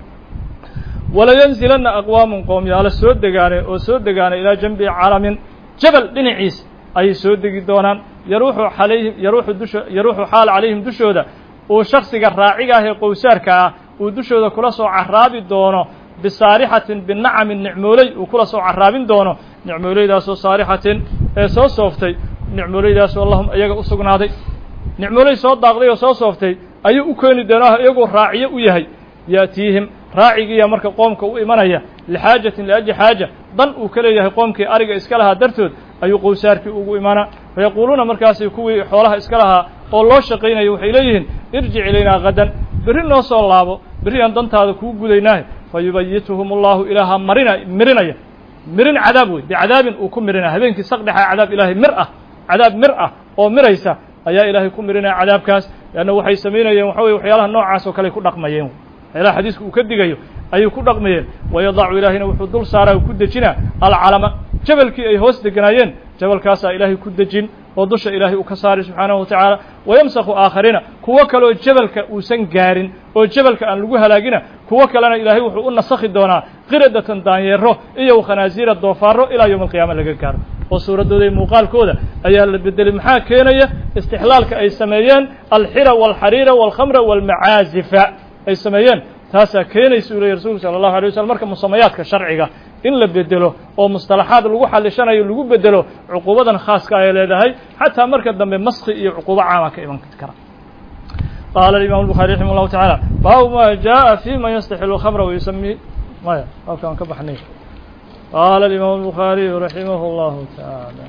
wala yanzilanna aqwaamun qawm yaala soo degaanay oo soo degaanay ila jambi calamin jabal dhinaciis ay soo degi doonaan yaruuxu xalayhim yaruuxu dusha yaruuxu xaal calayhim dushooda oo shakhsiga raaciga ah ee qowsaarka ah uu dushooda kula soo caraabi doono bisaarixatin binacami nicmoolay uu kula soo caraabin doono nicmoolaydaasoo saarixatin ee soo sooftay nicmoolaydaasoo lahum iyaga u sugnaaday nicmoolay soo daaqday oo soo sooftay ayuu u keeni doonaa iyagoo raaciyo u yahay yaatiihim raacigiiya marka qoomka u imanaya lixaajatin liajli xaaja dan uu ka leeyahay qoomkii ariga iska lahaa dartood ayuu qowsaarkii ugu imanaa fayaquuluuna markaasi kuwii xoolaha iska lahaa oo loo shaqaynaya waxay leeyihiin irjic ilaynaa hadan berri noo soo laabo berri aan dantaada kuu gudaynaahe fayubayituhum allahu ilaaha marina mirinaya mirin cadaab wey bicadaabin uu ku mirinaya habeenkii saqdhexa cadaab ilaahay mir ah cadaab mir ah oo miraysa ayaa ilaahay ku mirinaya cadaabkaas leanna waxay samaynayeen waxa weye waxyaalaha noocaas oo kale ku dhaqmayeen ilaa xadiisku uu ka digayo ayuu ku dhaqmayeen wayadacu ilaahina wuxuu dul saaraa ku dejinaa alcalama jabalkii ay hoos deganaayeen jabalkaasaa ilaahay ku dejin oo dusha ilaahay uu ka saari subxaanahu wa tacaala wayamsakhu aakhariina kuwo kaleoo jabalka uusan gaarin oo jabalka aan lagu halaagina kuwo kalena ilaahay wuxuu u nasakhi doonaa qiradatan daanyeero iyo khanaasiira doofaaro ilaa yowma alqiyaama laga gaaro oo suuraddooda iyo muuqaalkooda ayaa la bedelay maxaa keenaya istixlaalka ay sameeyeen alxira waalxariira waalkhamra waalmacaazifa ay sameeyeen taasaa keenaysa u leeyahy rasuulku sala allahu alay waslm marka musamayaadka sharciga in la bedelo oo mustalaxaad lagu xalishanayo lagu bedelo cuquubadan khaaska ay leedahay xataa marka dambe maskhi iyo cuquubo caama ka iman kara. qaala الإمام البخاري رحimه الله taعالى baabu ma jaءa في man yastaxilu الkhamra ويسمي maya halkaan ka baxnay. qaala الإمام البخاري رحimه الله taعالى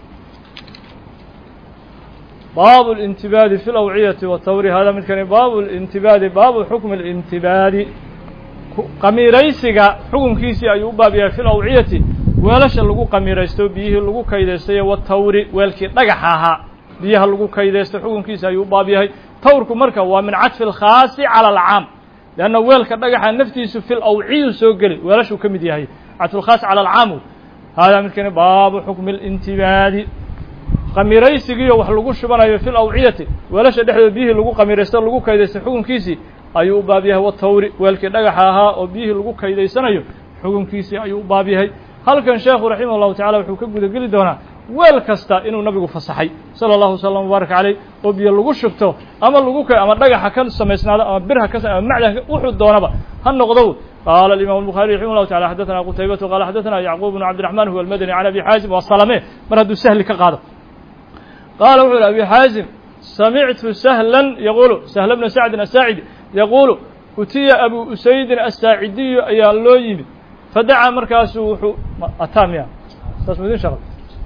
baabu الانتibaadi في الأwciyati والtawri hada midkani baabu الانtibaadi baabu xukm الانtibaadi qamiiraysiga xukunkiisii ayuu u baab yahay fi lawciyati weelasha lagu qamiiraysto biyihii lagu kaydaystayo watawri weelkii dhagaxa ahaa biyaha lagu kaydaysto xukunkiisi ayuu u baab yahay. tawrku marka waa min cadfi alkhaasi cala alcaam leanna weelka dhagaxa naftiisu fi lawciyu soo geli weelashuu ka mid yahay cadfu lkhaas cala alcaamu. haadaa midkani baabu xukmi اlintibaadi qamiiraysigiiyo wax lagu shubanayo fi lawciyati weelasha dhexdooda biyihii lagu qamiiraysto lagu kaydaysto xukunkiisii ayuu u baab yahay watawri weelkii dhagaxa ahaa oo biyihii lagu kaydaysanayo xukunkiisii ayuu u baab yahay. halkan sheekhu raximah llahu tacala wuxuu ka guda geli doonaa weel kasta inuu nabigu fasaxay sala allahu wasalam wabaarak caleyh oo biyo lagu shubto ama lagu k ama dhagaxa ka samaysnaado ama birha ka ama macdanka wuxuu doonaba ha noqdo. qaala الإimam الbuخarي raximah llahu tacala xadaثana qutaybatu qala xadaثana yacquub bnu cabdiraحman huwa almadani can abi xaazim waa salame mar hadduu sahli ka qaado. qaala wuxuu yihi abi xaazim samictu sahlan yaqulu sahla bna sacdin asaacidi yaquulu utiya abu usaydin asaacidiyu ayaa loo yimid fadacaa markaasuu wuxuu ataa miya saas mudin shaqal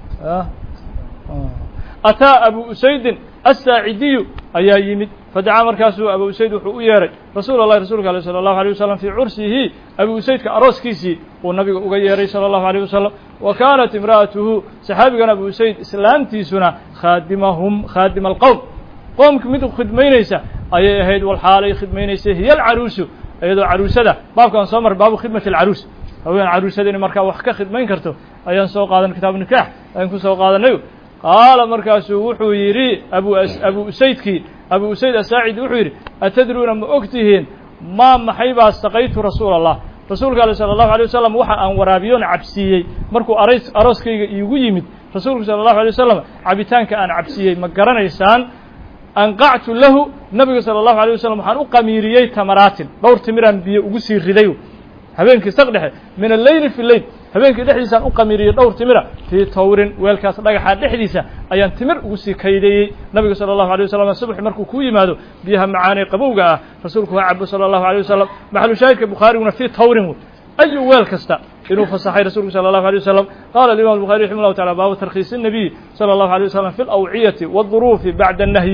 ataa abu usaydin asaacidiyu ayaa yimid fadacaa markaasuu abu usayd wuxuu u yeeray rasuul allahi rasuulka aleh salى allahu alيه wasalam fii cursihi abu usaydka arooskiisii uu nabiga uga yeeray salى allahu alيه wasalam wa kaanat imra'atuhu saxaabigan abu usayd islaamtiisuna khaadimahum khaadima alqowm qoomka mid khidmaynaysa ayay ahayd walxaalay khidmaynaysay hiya alcaruusu iyadoo caruusada baabkaan soo mar baabu khidmati alcaruus haween caruusada inay markaa wax ka khidmayn karto ayaan soo qaadan kitaabu nikaax ayaan ku soo qaadanayo. qaala markaasuu wuxuu yidhi abu abu usaydkii abu usayd asaacidi wuxuu yidhi atadruuna ma og tihiin maa maxay baa saqaytu rasuula allah rasuulka ale sala allahu alay wasalam waxa aan waraabiyoon cabsiiyey markuu aras arooskayga iigu yimid rasuulku sala allahu alay wasalam cabitaanka aan cabsiiyey ma garanaysaan. anqactu lahu nabiga salى الlahu عalيه wasalam waxaan u qamiiriyey tamaraatin dhowr timiraan biyo ugu sii riday habeenkii saq dhexe min alleyli fi leyl habeenkii dhexdiisaan u qamiiriyey dhowr timira fii tawrin weelkaas dhagaxa dhexdiisa ayaan timir ugu sii kaydeeyey nabiga salى الlahu عalيه wasalam subaxi markuu ku yimaado biyaha macaanee qabowga ah rasuulku waa cabo salى الlahu عalيه wasalam maxalu shaahidka bukhaariguna fii tawrin wey ayu weel kasta inuu fasaxay rasuulku salى الlahu عalيه wasalam. qala الimam الbuخarي raximah llahu taعala baabu tarkhiisi الnabiy salى الlahu عalيه wasalam fi اlawciyati wالduruufi bacda الnahyi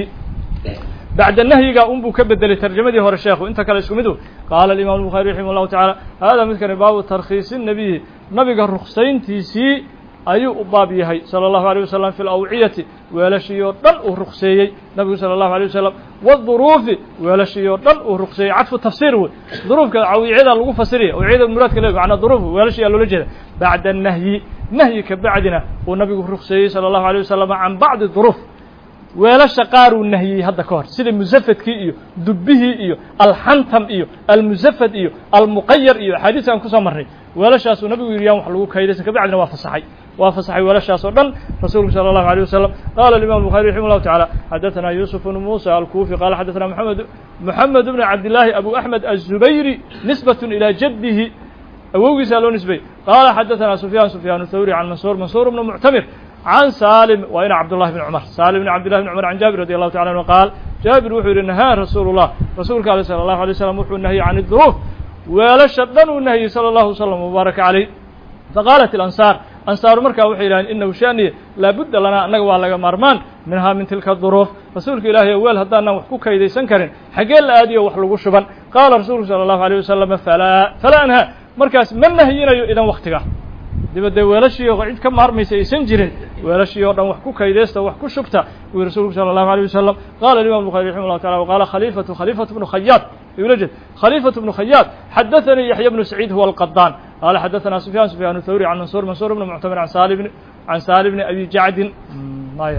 bacda nahyiga un buu ka bedelay tarjamadii hore sheekhu inta kale isku midu. qaala الimam الbuخarي raximah llahu taعala hada midkani baabu tarkhiisi الnabiyi nabiga ruksayntiisii ayuu u baab yahay salى الlahu عalيه wasalam fi اlawciyati weelashii oo dhan uu rukseeyey nabigu salى الlahu عalيه wasalam wالduruufi weelashii oo dhan uu rukseeyey cadfu tafsiir wey duruufka awciyada lagu fasiraya awciyada muraadka le macnaa duruuf weelashii aa loola jeeda bacda nahyi nahyi ka bacdina uu nabigu rukseeyey salى الlahu عalيه wasalam can bacdi duruuf weelasha qaar uu nahiyey hadda ka hor sida musafadkii iyo dubbihii iyo alxantam iyo almusafad iyo almuqayar iyo axaadiiskan kusoo marnay weelashaasuu nabigu yidhi yaan wax lagu kaydaysan kabacdina waa fasaxay waa fasaxay weelashaas oo dhan rasuulku salى الlahu عalيه wasalam. qala الimam الbuخarي raximah llahu taعala xadaثana yusuf bnu musa alkufi qala xadaثana mxamed moxamed bn cabdillaahi abu axmed aلzubayri nisbaة ilى jadihi awowgiisaa loo nisbey. qala xadaثana sufyaan sufyaan thawri can mansuur mansuur bn muctamir can salim waa ina cabdullahi bn cumar salim bn cabdillahi bn cumar can jaabir radi allahu taala anhu qaal jaabir wuxuu yidhi nahaa rasuulu llah rasuulka ale salى الlahu alay slam wuxuu nahiyey can الduruuf weelasha dhan uu nahiyey salى الlahu wslam wbaaraka caleyh. faqaalat اlansaar ansaaru markaa waxay yidhahdeen inahu shaniye laabudda lanaa annaga waa laga maarmaan minhaa min tilka duruuf rasuulka ilaahay o weel haddaanan wax ku kaydaysan karin xaggee la aadiyo wax lagu shuban. qaala rasuulku salى الlahu alيه wasalam falaa falaa anhaa markaas ma nahiyinayo idan waktiga dibadee weelashii oo cid ka maarmaysa aysan jirin weelashii oo dhan wax ku kaydaysta wax ku shubta wuu rasuulku salى الlahu عalيه wasalam. qala الimam الbuخarي raximah llahu taعala waqala khaliifatu khaliifatu bnu khayaad yulajed khaliifatu bnu khayaad xadaثanii yaxya bnu saciid huwa alqadaan qala xadaثana sufyaan sufyaan thawri can mansuur mansuur bn muctamir can salim can salim bni abi jacdin maya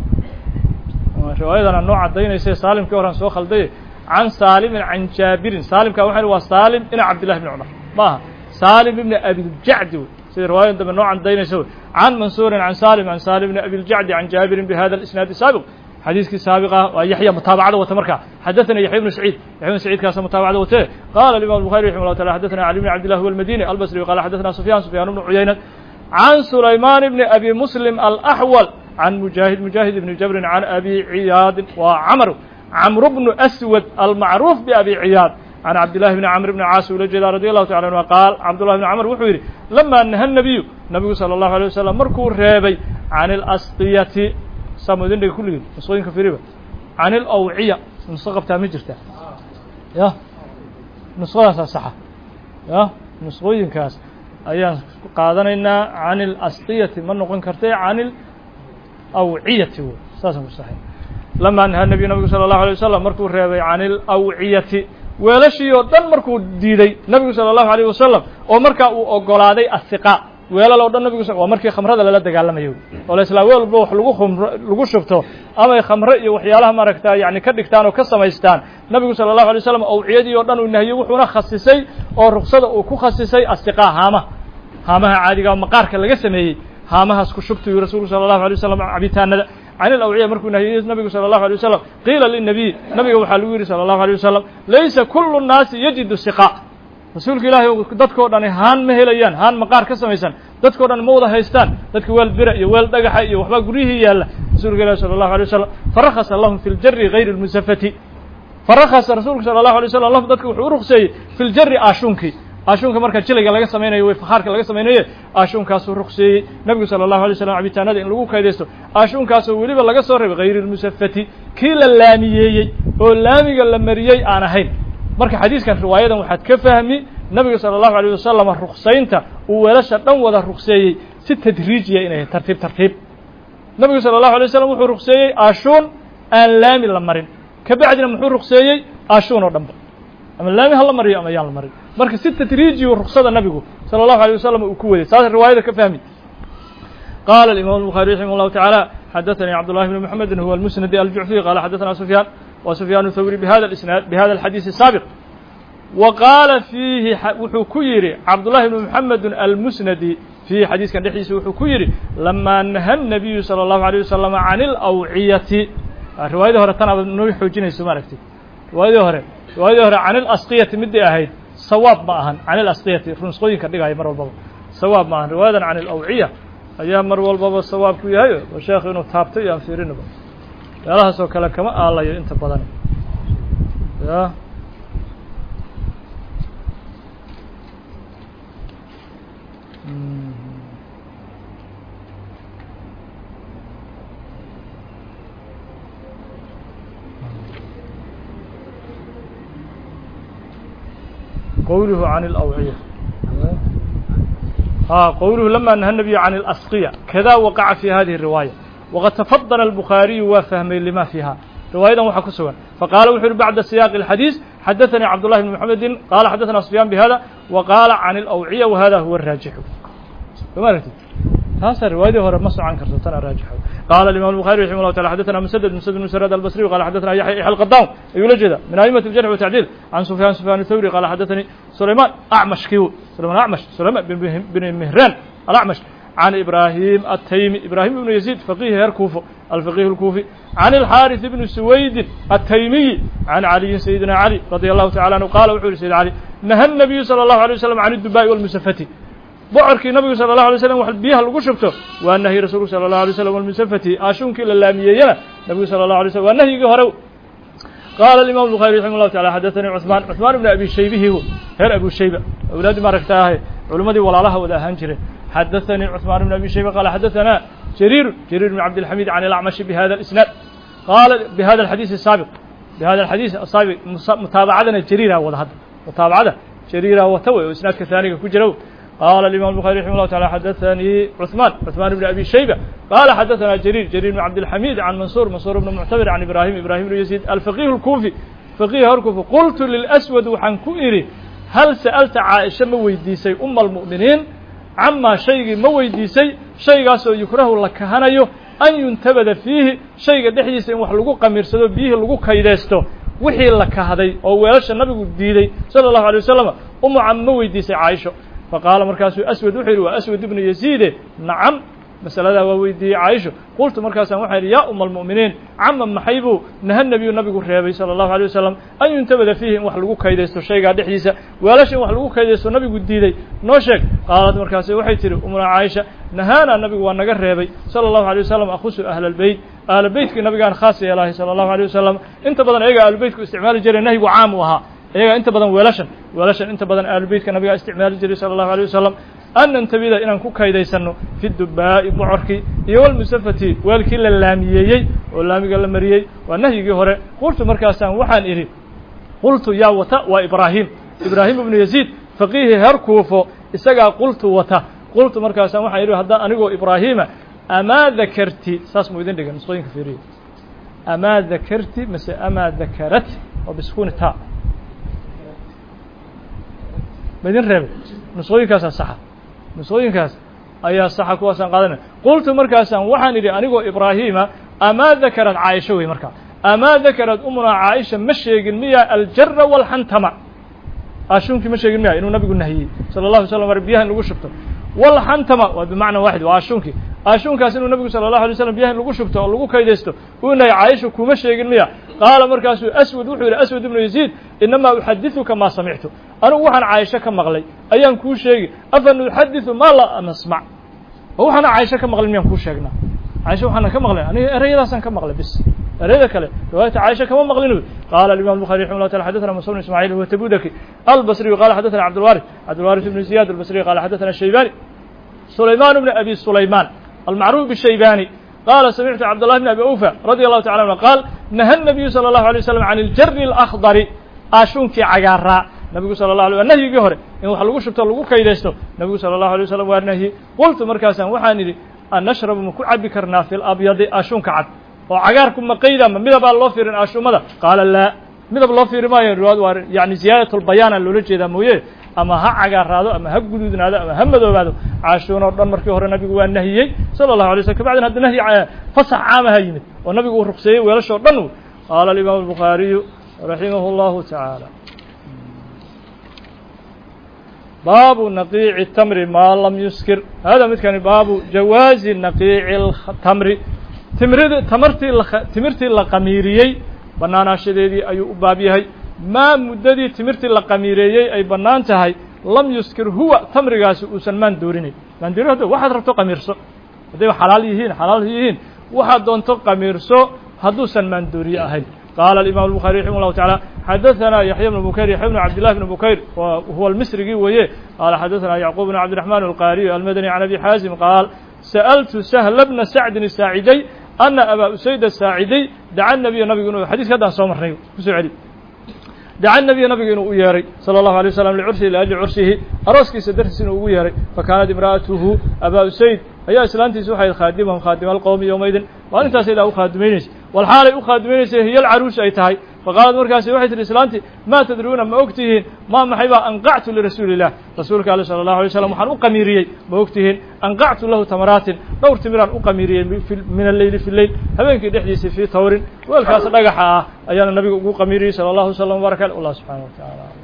riwaayadana noo cadaynaysa saalimkii horan soo khalday can saalimin can jaabirin saalimka waxay waa saalim ina cabdillahi bni cumar maaha salim ibni abiljacdi sida riwaayada dambe noo cadaynaysa can mansuurin can salim can salim bni abiljacdi can jaabirin bihada اlisnaad saabiq حديث سابقة ويحيى متابعة وتمركة حدثنا يحيى بن سعيد يحيى بن سعيد كان متابعة وته قال الإمام البخاري رحمه الله تعالى حدثنا علي بن عبد الله هو المديني البصري وقال حدثنا سفيان سفيان بن عيينة عن سليمان بن أبي مسلم الأحول عن مجاهد مجاهد بن جبر عن أبي عياد وعمر عمرو بن أسود المعروف بأبي عياد عن عبد الله بن عمرو بن عاص رضي الله تعالى عنه قال عبد الله بن عمرو وحيري لما نهى النبي النبي صلى الله عليه وسلم مركو ريبي عن الأسقية سامودين كل نسخين كفيربا عن الأوعية نسخة بتاع جرتا يا نسخة صح يا نسخين كاس أيام قادنا عن الأسقية من نقول كرتي عن الأوعية هو أساسا صحيح لما نهى النبي النبي صلى الله عليه وسلم مركو ريبي عن الأوعية weelashii oo dhan markuu diiday nabigu sallallahu alayhi wasallam oo marka uu ogolaaday asiqa weelal oo dhan nabigu waa markii khamrada la dagaalamayo oo la isla weel wax lagu khamro lagu shubto ama khamro iyo waxyaalaha maaragtaa yaani ka dhigtaan oo ka samaystaan nabigu sallallahu alayhi wasallam oo ciidii oo dhan uu nahiyo wuxuuna khasisay oo ruqsada uu ku khasisay asiqa haama haamaha caadiga maqaarka laga sameeyay haamahaas ku shubtay rasuulku sallallahu alayhi wasallam cabitaanada عن الأوعية مركو نهي النبي صلى الله عليه وسلم قيل للنبي نبي وحلوير صلى الله عليه وسلم ليس كل الناس يجد السقاء رسولك الله dadko dhan haan ma helayaan haan maqaar ka samaysan dadko dhan ma wada haystaan dadka weel bira iyo weel dhagaxa iyo waxba guriyihii yaala rasuulka الله صلى الله عليه وسلم فرخص لهم في الجر غير المسفة فرخص رسولك صلى الله عليه وسلم الله dadka wuxuu ruqsay في الجر aashunki aashunka marka jiliga laga sameeyo way fakharka laga sameeyo aashunkaas uu ruqsiyay nabiga sallallahu alayhi wasallam cabitaanada in lagu kaydeysto aashunkaas oo waliba laga soo reebay غير المسفة kii la laamiyay oo laamiga la mariyay aan ahayn marka xadiiskan riwaayadan waxaad ka fahmi nabiga sallallahu alayhi wasallam ruqsaynta uu weelasha dhan wada ruqsiyay si tadriijiya inay tartiib tartiib nabiga sallallahu alayhi wasallam wuxuu ruqsiyay aashun aan laami la marin ka bacdina wuxuu ruqsiyay aashun oo dhanba ama laami hal mariyo ama yaan marin marka si tadriiji ruqsada nabigu sallallahu alayhi wasallam uu ku waday saas riwaayada ka fahmi قال الإمام البخاري رحمه الله تعالى حدثني عبد الله بن محمد هو المسند الجعفي قال حدثنا سفيان وسفيان الثوري بهذا الإسناد بهذا الحديث السابق وقال فيه وحكيري عبد الله بن محمد المسندي في حديث كان حديث وحكيري لما نهى النبي صلى الله عليه وسلم عن الأوعية رواية هرتنا نوي حجينا سماركتي رواية هر رواية هر عن الأسقية مدي أهيد صواب معهن عن الأسقية فرنسقين كدقاي مر والبابا صواب معهن رواية عن الأوعية أيام مر والبابا صواب كوي هاي وشيخ إنه تابتي يا فيرينه يا الله سو كلا كما الله أنت بدن يا قوله عن الأوعية ها قوله لما نهى النبي عن الأسقية كذا وقع في هذه الرواية وقد تفضل البخاري وفهم لما فيها رواية وحكسوا فقال وحر بعد سياق الحديث حدثني عبد الله بن محمد قال حدثنا سفيان بهذا وقال عن الأوعية وهذا هو الراجح فما رأيت هذا رواية هو مصر عن كرتنا الراجح قال الإمام البخاري رحمه الله تعالى حدثنا مسدد مسدد بن سراد البصري وقال حدثنا يحيى القطان يولد من أئمة الجرح والتعديل عن سفيان سفيان الثوري قال حدثني سليمان أعمش كيو سليمان أعمش سليمان بن مهران الأعمش عن إبراهيم التيمي إبراهيم بن يزيد فقيه الكوفي الفقيه الكوفي عن الحارث بن سويد التيمي عن علي سيدنا علي رضي الله تعالى عنه قال وحول سيد علي نهى النبي صلى الله عليه وسلم عن الدباء والمسفة بوعركي النبي صلى الله عليه وسلم وحل بيها لغو شبته وأنهي رسول صلى الله عليه وسلم والمسفة آشونك للاميينا النبي صلى الله عليه وسلم وأنهي هرو قال الإمام البخاري رحمه الله تعالى حدثني عثمان عثمان بن أبي شيبه هو هر أبو شيبة أولاد ما ركتاه علماء ولا لها ولا هنجره حدثني عثمان بن أبي شيبة قال حدثنا جرير جرير بن عبد الحميد عن الأعمش بهذا الإسناد قال بهذا الحديث السابق بهذا الحديث السابق متابعتنا جريرة وهذا متابعته جريرة وتوي وإسناد كثاني كجرو قال الإمام البخاري رحمه الله تعالى حدثني عثمان عثمان بن أبي شيبة قال حدثنا جرير جرير بن عبد الحميد عن منصور منصور بن معتبر عن إبراهيم إبراهيم بن يزيد الفقيه الكوفي فقيه الكوفي قلت للأسود وحنكوئري هل سألت عائشة مويديسي أم المؤمنين عما شيء مويديسي شيء قاسو يكره لك هنايو أن ينتبذ فيه شيء دحيس إن وحلقو قميرسدو بيه لقو كيدستو وحي لك هذي أو ويلاش النبي ديدي صلى الله عليه وسلم أم عم مويديسي عائشة فقال مركاسو أسود وحير وأسود بن يزيد نعم مسألة وويدي عائشة قلت مركزا وحير يا أم المؤمنين عما محيبو نهى النبي النبي الرهبي صلى الله عليه وسلم أن ينتبذ فيهم وحلقوك كيديستو الشيء قاعد يحديث ولا شيء وحلقوك كيديستو النبي قديدي نوشك قالت مركزا وحيتر أمنا عائشة نهانا النبي وأنك الرهبي صلى الله عليه وسلم أخص أهل البيت أهل البيت النبي كان خاص يا الله صلى الله عليه وسلم أنت بدن أيها أهل البيت استعمال جري النهي وعام وها أيها أنت بدن ولشن ولشن أنت بدن أهل البيت كان استعمال جري صلى الله عليه وسلم أن ننتبه إلى أن كوكايديسنو في الدباء بعركي يوم المسفتي والكل اللاميي واللامي قال مريي والنهي جهره قلت مركزا وحن إلي قلت يا وتا وإبراهيم إبراهيم بن يزيد فقيه هركوفو إسقى قلت وتا قلت مركزا وحن إلي هذا أنيقو إبراهيم أما ذكرتي ساس مويدين دقا نصوين كثيرين أما ذكرتي مثل أما ذكرت وبسكون التاء بدين ربي نصوين كاسا صحة نصوينkaas ayaa saxa kuwaasan qaadanay qultu markaasan waxaan idhi anigoo ibraahima ama dhakarad caaisha way markaa ama dhakarad umuna caaisha ma sheegin miya aljarra wal hantama ashunki ma sheegin miya inuu nabigu nahiyay sallallahu alayhi wasallam biyahan lagu shubto wal hantama waa bimaana waahid waa ashunki ashunkaas inuu nabigu sallallahu alayhi wasallam biyahan lagu shubto oo lagu kaydeysto uu nahay caaisha kuma sheegin miya qaala markaasu aswad wuxuu yiri aswad ibn yaziid inma uhaddithuka ma sami'tu anu waxaan caaisha ka maqlay ayaan ku sheegi afan uhaddithu ma la asma' waxaan caaisha ka maqlay miyaan ku sheegnaa caaisha waxaan ka maqlay aniga erayadaasan ka maqlay bis erayada kale riwaayada caaisha kama maqlin qaala al-imam al-bukhari rahimahullah ta'ala hadathana muslim isma'il wa tabudaki al-basri qala hadathana abd al-warith abd al-warith ibn ziyad al-basri qala hadathana shaybani سليمان بن أبي سليمان المعروف بالشيباني قال سمعت عبد الله بن أبي أوفى رضي الله تعالى عنه قال نهى النبي صلى الله عليه وسلم عن الجر الأخضر أشونك عجارة النبي صلى الله عليه وسلم النهي جهر إن وحلقوا شبت لقوا كيدستو النبي صلى الله عليه وسلم والنهي قلت مركزا وحاني أن نشرب مكعب بكرنا في الأبيض أشونك عد وعجاركم مقيدا من ماذا الله في أشو ماذا قال لا ماذا الله في رماية يعني زيادة البيان اللي رجع دمويه ama ha cagaaraado ama ha guduudnaado ama ha madoobaado caashuuna dhan markii hore nabigu waa nahiyay sallallahu alayhi wasallam kabacdina hadda nahiy fasax caamaha yimid oo nabigu uu ruqseeyay weelashoo dhan qaala al-imam al-bukhari rahimahullahu ta'ala baabu naqii'i at-tamri ma lam yuskir hada midkani baabu jawaazi naqii'i al-tamri timrida tamartii timirtii la qamiiriyay banaanaashadeedii ayuu u baab yahay ما مددي تمرتي لقميريي أي بنانتهاي لم يذكر هو تمرغاس وسن مان دوريني مان ديرو هذا واحد ربطو قميرسو هذا حلال يهين حلال يهين واحد دونتو قميرسو هذو سن مان دوري أهل قال الإمام البخاري رحمه الله تعالى حدثنا يحيى بن بكير يحيى بن عبد الله بن بكير وهو المصري ويه قال حدثنا يعقوب بن عبد الرحمن القاري المدني عن أبي حازم قال سألت سهل بن سعد الساعدي أن أبا أسيد الساعدي دعا النبي النبي حديث هذا صوم الرنيو سعدي دعا النبي نبي إنه ياري صلى الله عليه وسلم لعرسه لأجل عرسه أرسكي سدرس إنه ياري فكانت امرأته أبا أسيد هي إسلامتي سوحي خادمهم خادم القوم يومئذ وأنت سيدة أخادمينيس والحالة أخادمينيس هي العروس أيتهاي فقالت مركاسي وحيد الإسلامتي ما تدرون ما أكتهين ما محيبا أنقعت لرسول الله رسولك عليه صلى الله عليه وسلم وحن أقميري ما أكتهين أنقعت له تمرات دور تمران أقميري من الليل في الليل هبينك دحديث في ثور والكاس رقحها أيان النبي أقميري صلى الله عليه وسلم وبركاته الله سبحانه وتعالى